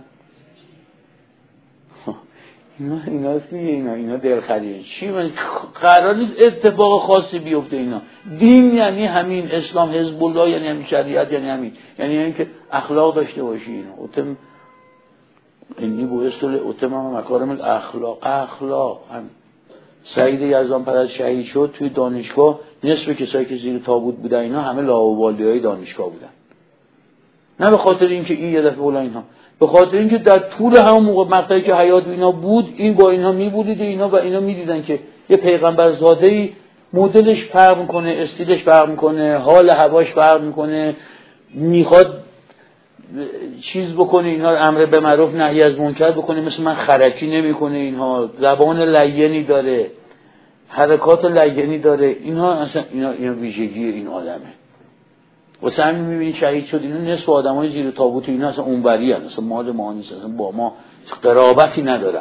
اینا دلخریه. چی من قرار نیست اتفاق خاصی بیفته. اینا دین یعنی همین، اسلام، حزب الله یعنی همین، شریعت یعنی همین، یعنی اینکه اخلاق داشته باشی. اینا اتم اینی بوستول اتم مکارم اخلاق هم. سعید یزدان پرست شهید شد توی دانشگاه، نصف کسایی که زیر تابوت بودن اینا همه لاابالیای دانشگاه بودن. نه به خاطر اینکه این یه دفعه بولا اینها، به خاطر اینکه در طول همون موقع مقطعی که حیات اینا بود، این با اینها میبودید اینا و اینا میدیدن که یه پیغمبر زاده‌ای مدلش فرق میکنه، استیلش فرق میکنه، حال هواش فرق میکنه، میخواد چیز بکنه اینا، امر به معروف نهی از منکر بکنه، مثل من خرکی نمیکنه، اینها زبان لینی داره، حرکات لینی داره. اینها اصلا اینا ویژگی این آدمه. واسه همین میبینی شهید شد اینا نصف آدمای زیر تابوت اینا اصلا اونوری هستن، اصلا مال ما نیست، اصلا با ما قرابتی ندارن.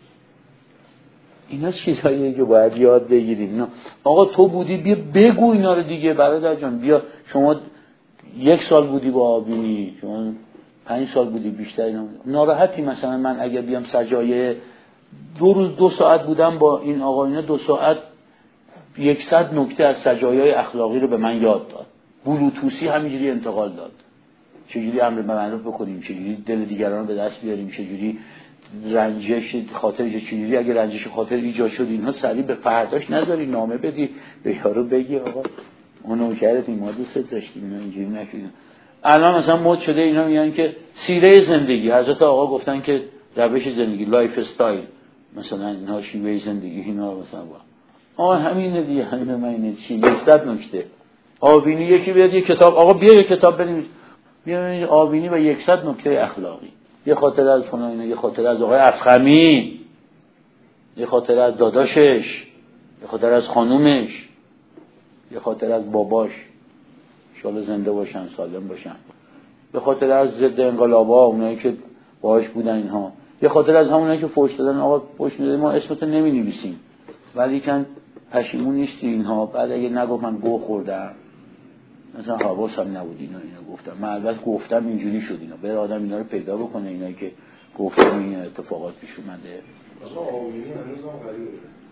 اینا چیزاییه که باید یاد بگیریم. اینا آقا تو بودی بیا بگو اینا رو دیگه برادر جان. بیا شما 1 سال بودی با آبینی، شما 5 سال بودی بیشتر. اینا ناراحتی مثلا من اگه بیام سجایه 2 روز 2 ساعت بودم با این آقا، اینا 2 ساعت 100 نکته از سجایای اخلاقی رو به من یاد داد. بلوتوسی همینجوری انتقال داد. چجوری امر به معروف بکنیم، چجوری دل دیگران رو به دست بیاریم، چجوری رنجش خاطرش، چجوری اگه رنجش خاطر ایجاد شد اینها سریع به فرداش نذاری، نامه بدی به یارو بگی آقا اونو کردیم ما دوست داشتیم، اینا اینجوری نشدیم. الان مثلا مد شده اینا میگن که سیره زندگی، حضرت آقا گفتن که روش زندگی، لایف استایل، مثلا اینها شیوه زندگی اینا مثلا آقا همینه دیگه. همین من اینه چی 100 نکته آبینی یکی بیاد یه کتاب، آقا بیا یه کتاب بنویس، بیا آبینی و 100 نکته اخلاقی، یه خاطره از فلان اینا، یه خاطره از آقای افخمی، یه خاطره از داداشش، یه خاطره از خانومش، یه خاطره از باباش، ان شاءالله زنده باشن سالم باشن، یه خاطره از ضد انقلابا اونایی که باهاش بودن اینها، یه خاطره از همونایی که فوش دادن، آقا فوش میدادیم ما اسمت نمی‌نویسیم ولی کن پشیمون نیستی اینها، بعد اگه نگفت من گوه خوردم مثلا حواسم نبود اینا گفتم، من البته گفتم اینجوری شد اینا، بره آدم اینا رو پیدا بکنه، اینایی که گفتم این اتفاقات پیش اومده. اصلا آمینی هنوزم غریبه،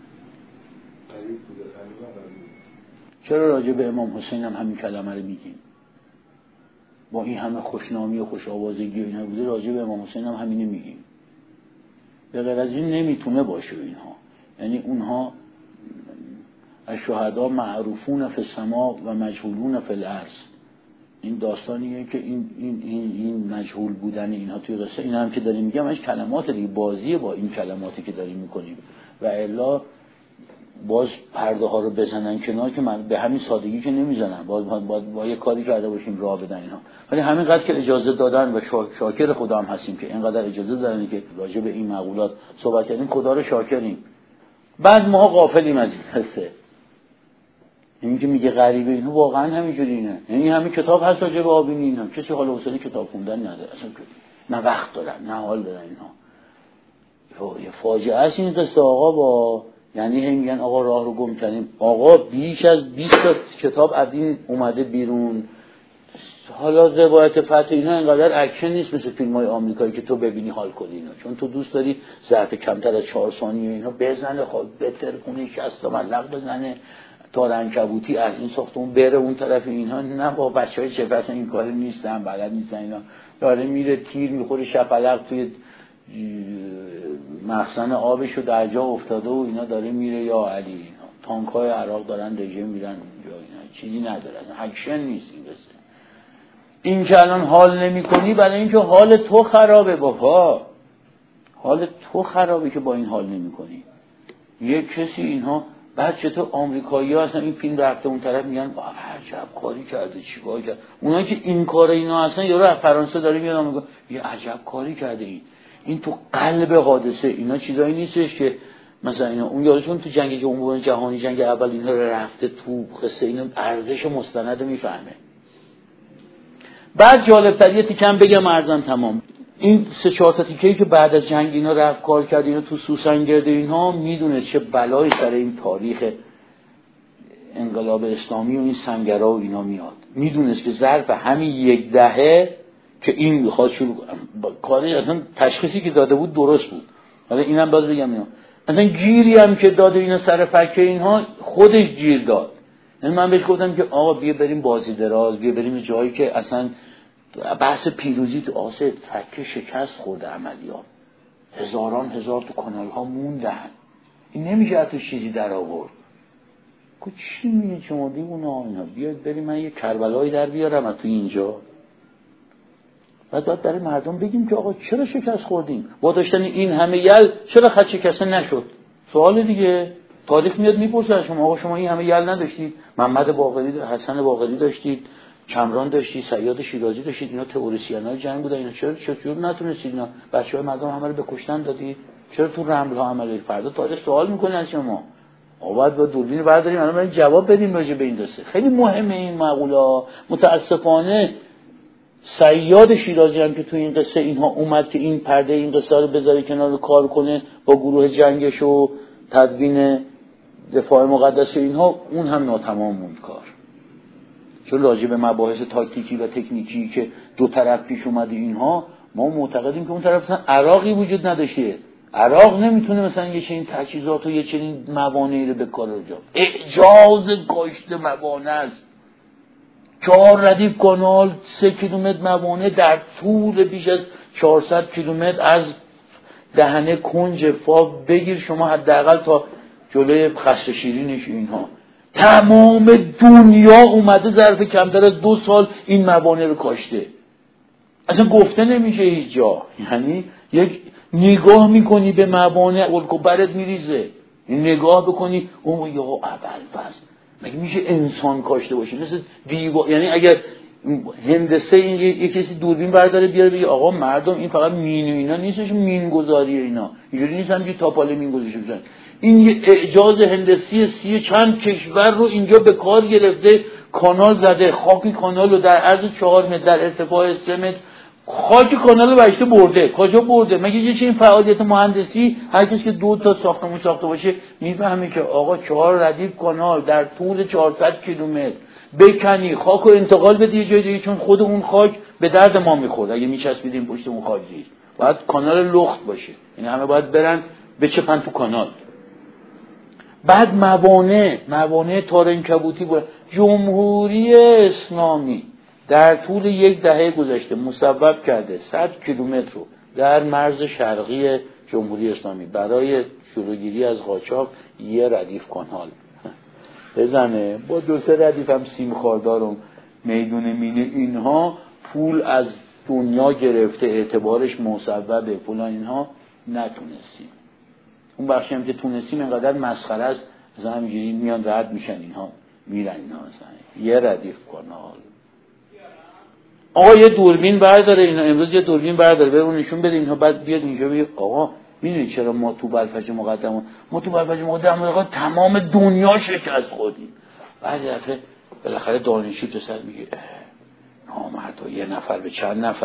غریب بوده، هنوزم غریبه. چرا راجع به امام حسین هم همین کلمه رو میگیم؟ با این همه خوشنامی و خوش آوازگی و اینا بوده، راجع به امام حسین هم همینو میگیم. به غیر از این نمیتونه باشه اینها. یعنی اونها الشهدا معروفون فی السما و مجهولون فی الارض. این داستانیه که این مجهول بودن اینها توی قصه، این هم که داریم میگم اش کلمات دیگه، بازیه با این کلماتی که داریم میکنیم و الا باز پرده ها رو بزنن کنار که من به همین سادگی که نمیزنن، باز با یه کاری کرده باشیم راه بدن اینها. ولی همینقدر که اجازه دادن و شاکر خدا هم هستیم که اینقدر اجازه دادن که راجع به این مقولات صحبت کردیم، خدا رو شاکریم. بعد ما غافلیم از این قصه. این که میگه غریبه اینو واقعا همینجوری اینه. یعنی همین کتاب هست راجع به آبینی اینا، کسی حال و حوصله کتاب خوندن نداره اصلا، نه وقت دارن نه حال دارن اینها. یه فاجعه است این قصه آقا. با یعنی هم میگن آقا راه رو گم کردیم، آقا بیش از 20 تا کتاب از این اومده بیرون. حالا روایت فتح اینا اینقدر اکشن نیست مثل فیلم‌های آمریکایی که تو ببینی حال کنی اینا، چون تو دوست داری ظرف کمتر از 4 ثانیه اینا بزنه، خود بهتر کنه 60 تا ملق بزنه تا عنکبوتی از این ساختمون بره اون طرف اینها. نه با بچهای چفت این کاری نیستن، بلد نیستن اینا. داره میره تیر میخوره شپلق توی مخزن آبشو در جا افتاده و اینا، داره میره یا علی اینا. تانک‌های عراق دارن رژه میرن اونجا اینا، چیزی ندارن، اکشن نیست این قصه. این که الان حال نمی‌کنی برای اینکه حال تو خرابه بابا، حال تو خرابه که با این حال نمی‌کنی. یک کسی اینها بعد چطور آمریکایی‌ها اصلا این فیلم رفته اون طرف میگن عجب کاری کرده، چیکار کرد. اونایی که این کار اینا اصلا یارو از فرانسه داره میاد میگه یه عجب کاری کرده این تو قلب حادثه. اینا چیزایی نیستش که مثلا اینا اون یادشون تو جنگ جمهوری جهانی جنگ اول اینا رفته تو قصه اینا ارزش مستند میفهمه. بعد جالب تر یه تیکم بگم ارزم تمام. این 3-4 تا تیکه‌ای که بعد از جنگ اینا رفت کار کرد اینا تو سوسنگرد اینها میدونه چه بلایی سر این تاریخ انقلاب اسلامی و این سنگرا و اینا میاد. میدونست که ظرف همین 1 دهه که این میخواد شروع کاری اصلا تشخیصی که داده بود درست بود. حالا اینم باز بگم اینا اصلا گیری هم که داده اینا سر فکر اینها خودش گیر داد. یعنی من بهش گفتم که آقا بیا بریم بازی دراز، بیا بریم جایی که اصلا بحث پیروزی تو آسد فکر شکست خورده عملیات هزار تو کانال ها موندن، این نمیشه تو چیزی در آورد. چی میگه شما دیوونه اینا؟ بیاید بریم من یه کربلایی در بیارم از تو اینجا، بعد برای مردم بگیم که آقا چرا شکست خوردیم، با داشتن این همه یل چرا خط شکسته نشد؟ سوال دیگه. تاریخ میاد میپرسه از شما آقا شما این همه یل نداشتید؟ محمد باقری، حسن باقری داشتید، کمران داشتید، صیاد شیرازی داشتید، اینا تئوریسینای جنگ بودن، اینا چطور نتونستید اینا بچهای مردم همه رو به کشتن دادید؟ چرا تو رمل ها عملی؟ فردا تاریخ سوال میکنه از شما. باید با دوربین برداریم الان برای جواب بدیم راجع به این قصه. خیلی مهمه این مقوله. متاسفانه صیاد شیرازی هم که تو این قصه اینها اومد که این پرده این قصه رو بذاره کنار رو کار کنه با گروه جنگش و تدوین دفاع مقدس اینها، اون هم ناتمام موند کار. چون راجع به مباحث تاکتیکی و تکنیکی که دو طرف پیش اومده اینها، ما معتقدیم که اون طرف مثلا عراقی وجود نداشته. عراق نمیتونه مثلا یه چنین تجهیزات و یه چنین موانعی رو به کار بگیره. اعجاز کاشت موانع است. 4 ردیف کانال، 3 کیلومتر موانع در طول بیش از 400 کیلومتر از دهنه کنج فا بگیر شما حداقل تا جلوی قصر شیرینش اینها. تمام دنیا اومده ظرف کمتر از 2 سال این موانع رو کاشته. اصلا گفته نمیشه هیچ جا. یعنی یک نگاه میکنی به موانع و برت میریزه. نگاه بکنی اون یا اول بس مگه میشه انسان کاشته باشه؟ مثل یعنی اگر هندسه این یه کسی دوربین برداره بیاره بگه آقا مردم این فقط مین و اینا نیستش، مین گذاری اینا اینجوری نیست هم که تاپاله مین گذاشته بشن. این یه اعجاز هندسی 30 چند کشور رو اینجا به کار گرفته، کانال زده، خاک کانال رو در عرض 4 متر در ارتفاع 3 متر خاک کانال رو بشته برده. کجا برده؟ مگه یه چنین فعالیت مهندسی هر کسی که 2 تا ساختمون ساخته باشه میفهمه که آقا 4 ردیف کانال در طول 400 کیلومتر بکنی، خاک رو انتقال بدی یه جای دیگه، چون خود اون خاک به درد ما میخورد اگه میچسبیدیم پشت اون خاک زیر. باید کانال لخت باشه، این همه باید برن بچپن تو کانال. بعد موانع تارنکبوتی بود. جمهوری اسلامی در طول 1 دهه گذشته مصوب کرده 100 کیلومتر رو در مرز شرقی جمهوری اسلامی برای جلوگیری از قاچاق 1 ردیف کانال بزنه، با 2-3 ردیف هم سیم خاردار و میدون مینه اینها پول از دنیا گرفته، اعتبارش مصوبه فلان اینها نتونستیم. اون بخشی هم که تونستیم اینقدر مسخره است مثلا همینجوری میان رد میشن اینها میرن اینا مثلا 1 ردیف کانال. آقا یه دوربین برداره اینا، امروز یه دوربین برداره به اون نشون بده اینها، بعد بیاد اینجا بگه آقا میدونی چرا ما تو بلفج مقدم تمام دنیا شکست خوردیم. بعد دفعه بالاخره دانشجو تو سر میگه نامردا 1 نفر به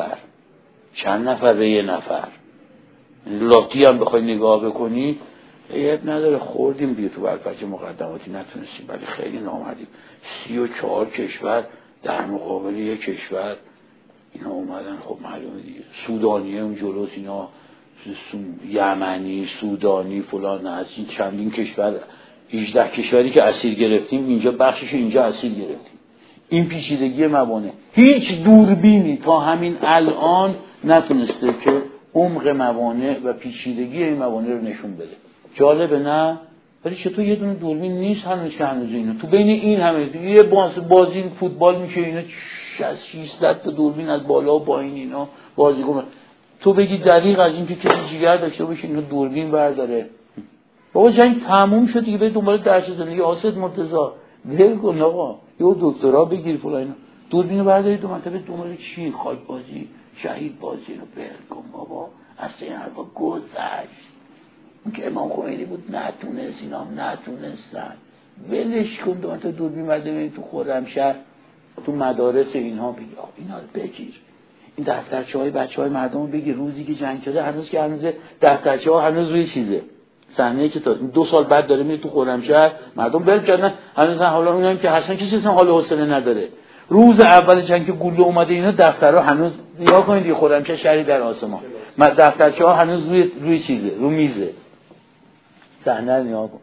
چند نفر به 1 نفر لاتی هم بخوای نگاه بکنی عیب نداره، خوردیم دیگه تو بلفج مقدماتی نتونستیم، ولی خیلی نامردیم. 34 کشور در مقابل 1 کشور اینا اومدن. خب معلومه دیگه سودانیه اون جلوس اینا یمنی سودانی فلان از این چندین کشور 18 کشوری که اسیر گرفتیم اینجا بخشش اینجا اسیر گرفتیم. این پیچیدگی موانع هیچ دوربینی تا همین الان نتونسته که عمق موانع و پیچیدگی این موانع رو نشون بده. جالبه نه؟ ولی چطور یه دونه دوربین نیست هنوز اینا تو بین این همه یه بازی فوتبال میشه اینا 600 تا دوربین از بالا و پایین اینا بازیکن، تو بگی دقیق از این که کسی جیگر داشته باشه اینو دوربین برداره. بابا جنگ تموم شد دیگه، برید دنبال درس زندگی. آسد مرتضی ول کن آقا، یه دکترا بگیر فلان اینا، دوربینو بردارید دو مرتبه دنبال چی؟ خاک بازی، شهید بازی رو ول کن بابا، اصلا این حرفا گذشت. اون که امام خمینی بود نتونست، اینا نتونستن. ولش کن تو دوربین برده ببین تو خرمشهر تو مدارس اینها بگی اینا رو بگیر، این دفترچه‌های بچه‌های مردمو بگیر. روزی که جنگ شده هنوز دفترچه‌ها هنوز روی چیزه، صحنه‌ای که تا 2 سال بعد داره میره تو خرمشهر مردم بل کردن هنوز. حالا اونایی که اصلا کسی اصلا حال و حوصله نداره، روز اول جنگ که گوله اومده اینا دفترها هنوز نگاه کنید دیگه، خرمشهر شهری در آسمان، دفترچه‌ها هنوز روی چیزه، رو میزه. صحنه رو نگاه کن.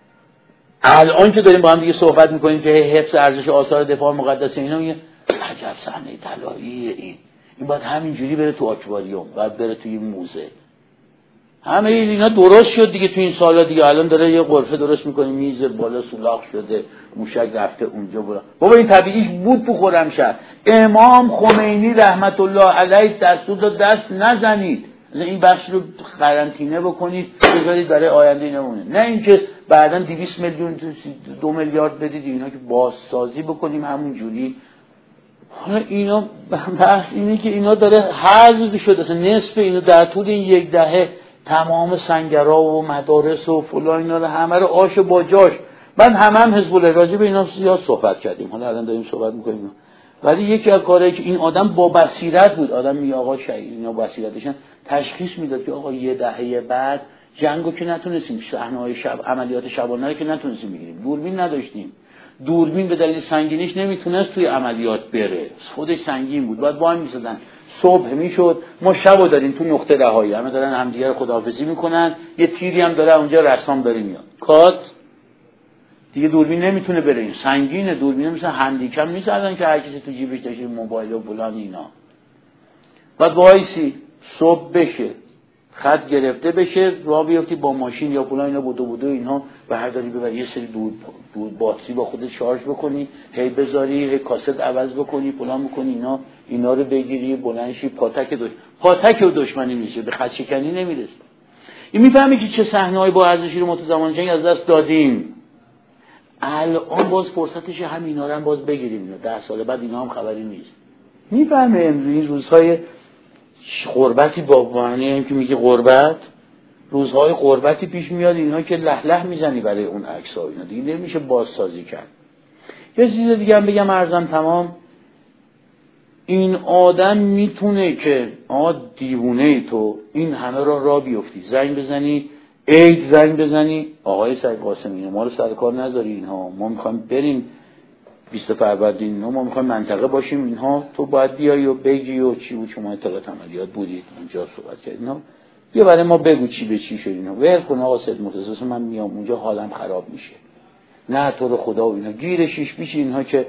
الان که داریم با هم دیگه صحبت میکنیم که حفظ ارزش آثار دفاع مقدس اینا، میگه عجب صحنه طلاییه این باید همینجوری بره تو آکواریوم، باید بره توی موزه. همه اینا درست شد دیگه تو این سالا دیگه. الان داره یه غرفه درست میکنه، میز بالا سولاخ شده، موشک رفته اونجا برا. بابا این طبیعیش بود تو خرمشهر. امام خمینی رحمت الله علیه دستور داد دست نزنید، این بخش رو قرنطینه بکنید بذارید برای آینده نمونه، نه اینکه بعداً 200 میلیون 2 میلیارد بدید اینا که بازسازی بکنیم همون جوری. حالا اینا بحث اینه که اینا داره حذف شده، اصلا نصف اینا در طول این 1 دهه تمام سنگرها و مدارس و فلان اینا رو همه رو آش و باجاش. من هم حزب الله راجع به اینا زیاد صحبت کردیم، حالا الان داریم صحبت میکنیم. ولی یکی از کارهایی که این آدم با بصیرت بود، آدم میگه آقا شهید اینا بصیرتشن تشخیص میداد که آقا 1 دهه بعد جنگو که نتونستیم، صحنه‌های عملیات شبانه رو که نتونستیم بگیریم، دوربین نداشتیم، دوربین به دلیل سنگینیش نمیتونست توی عملیات بره، خودش سنگین بود، باید وای میسادن، صبح میشد ما شبو داریم تو نقطه رهایی، همه دارن همدیگه رو خداحافظی میکنن، یه تیری هم داره اونجا رسام داره میاد کات دیگه، دوربین نمیتونه بره، سنگینه، دوربین مثلا هندیکم می‌سازن که هر کسی تو جیبش داشته موبایل و بلان اینا. بعد وایسی صبح بشه خط گرفته بشه راه بیفتی با ماشین یا بلان اینا بودو اینها برداری ببری یه سری دود باتری با خودت شارژ بکنی، هی بذاری، هی کاست عوض بکنی، پلان بکنی، اینا رو بگیری بلندشی پاتک و دشمنی میشه، به خط شکنی نمیرسه. این میفهمی که چه صحنه‌ای با ارزشی رو متزمان جنگ از دست دادیم. الان باز فرصتشه همینا رو هم باز بگیریم، 10 سال بعد اینا هم خبری نیست. میفهمه این روزهای غربتی با معنی هم که میگه غربت، روزهای غربتی پیش میاد، اینا که لهله میزنی برای اون عکس‌ها اینا دیگه نمیشه بازسازی کرد. یه چیز دیگه هم بگم عرضم تمام، این آدم میتونه که دیوونه تو این همه را بیفتی، زنگ بزنی زنگ بزنی آقای سید قاسمی ما رو سر کار نذاری، اینها ما میخوایم بریم 20 فروردین، ما میخوایم منطقه باشیم، اینها تو باید بیای و بگی و چی بود، شما اطلاعات عملیات بودید اونجا صحبت کردین، اینا بیا برای ما بگو چی به چی شد، اینا ول کن آقا سید مرتضی من میام اونجا حالم خراب میشه، نه تو رو خدا و اینا گیر شیش بیش اینها. که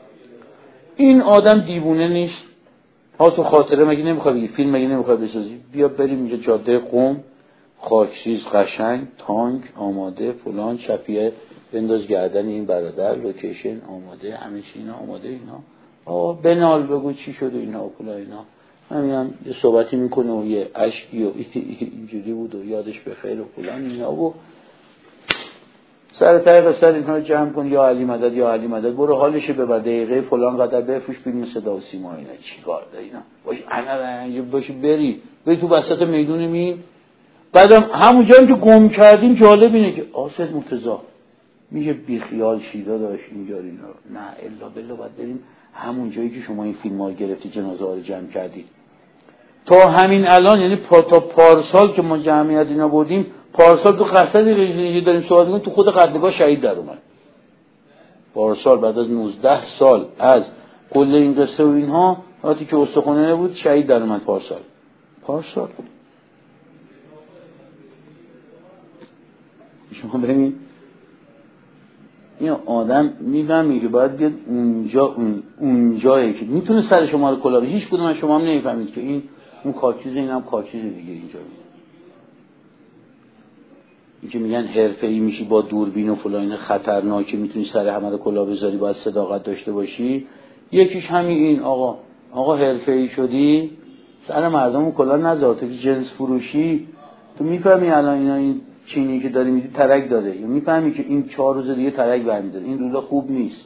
این آدم دیوونه نیست ها، تو خاطره مگه نمیخوای بگی، فیلم مگه نمیخوای بسازی، بیا بریم اینجا جاده قم، خاکسیز قشنگ، تانک آماده، فلان چپیه بنداز گردن این برادر، لوکیشن آماده، همه چی اینا آماده، اینا بنال بگو چی شد و اینا و فلان اینا. همینم یه صحبتی میکنه و یه اشکی و اینجوری بود و یادش بخیر و فلان اینا و سر ته بسر اینها جمع کن، یا علی مدد یا علی مدد، برو حالش ببر، دقیقه فلان قدر بفروش فیلم صدا و سیما، اینا چیکار داره اینا باش انا باشی بری تو وسط میدون مین. بعدم همون جایی که گم کردیم جالب اینه که آسد مرتضی میگه بی خیال شیدا داشت اینجا اینا، نه الا بالله باید بریم همون جایی که شما این فیلم‌ها گرفتی جنازه ها رو جمع کردید. تا همین الان یعنی تا پارسال که ما جمعیت اینا بردیم، پارسال تو قصدی داریم صحبت می‌کنیم، تو خود قتلگاه شهید در اومد. پارسال بعد از 19 سال از کل این قصه و اینها وقتی که استخوانه بود شهید در اومد پارسال. شما ببین این آدم میفهمی که باید بیاد اونجایی که میتونه سر شما رو کلاه، هیچ کدوم از شما هم نمیفهمید که این اون کارچیزه، این هم کارچیزه دیگه. اینجا این که میگن حرفه‌ای میشی با دوربین و فلان خطرناکه، میتونی سر همه رو کلاه بذاری، باید صداقت داشته باشی. یکیش همین این آقا حرفه‌ای شدی سر مردم کلاه نذار، تو که جنس فروشی تو میفهمی الان اینا این چینی که داری میدی ترک داره، یا میفهمی که این 4 روز دیگه ترک برمی‌داره، این رولا خوب نیست.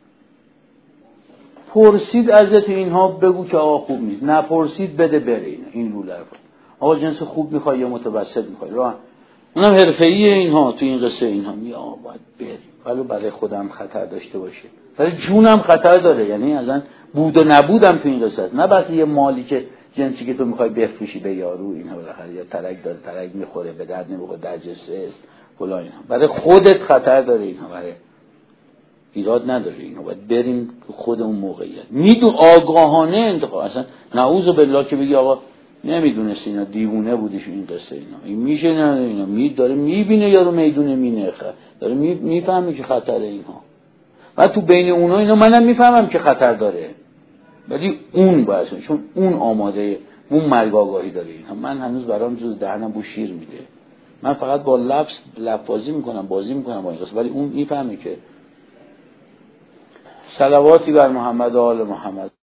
پرسید ازت اینها بگو که آقا خوب نیست، نپرسید بده بره این رولا رو. آقا جنس خوب میخوای یا متوسط میخوای؟ راه اونم حرفه‌ای اینها تو این قصه اینها باید بریم ولی برای خودم خطر داشته باشه، برای جونم خطر داره. یعنی اصلا بود و نبودم تو این قصه است، نه بس یه مالی که جنسی که تو میخوای بفروشی به یارو اینها بالاخره یا ترک داره ترک میخوره به درد نمیخوره درجسه است فلان اینها، برای خودت خطر داره اینها، برای ایراد نداره اینها. باید بریم تو خود اون موقعیت میدون آگاهانه انتخاب. اصلا نعوذ بالله که بگی آقا نمیدونست اینا دیوونه بودیش این قصه اینا این میشه نه اینا داره میبینه یارو میدونه مینخه داره میفهمه که خطره اینها و تو بین اونا اینا منم میفهمم که خطر داره ولی اون باشه چون اون آماده اون مرگ آگاهی داره اینها. من هنوز برام جز دهنم بو شیر میده، من فقط با لفظ بازی میکنم با این قصه ولی اون میفهمه که صلواتی بر محمد و آل محمد.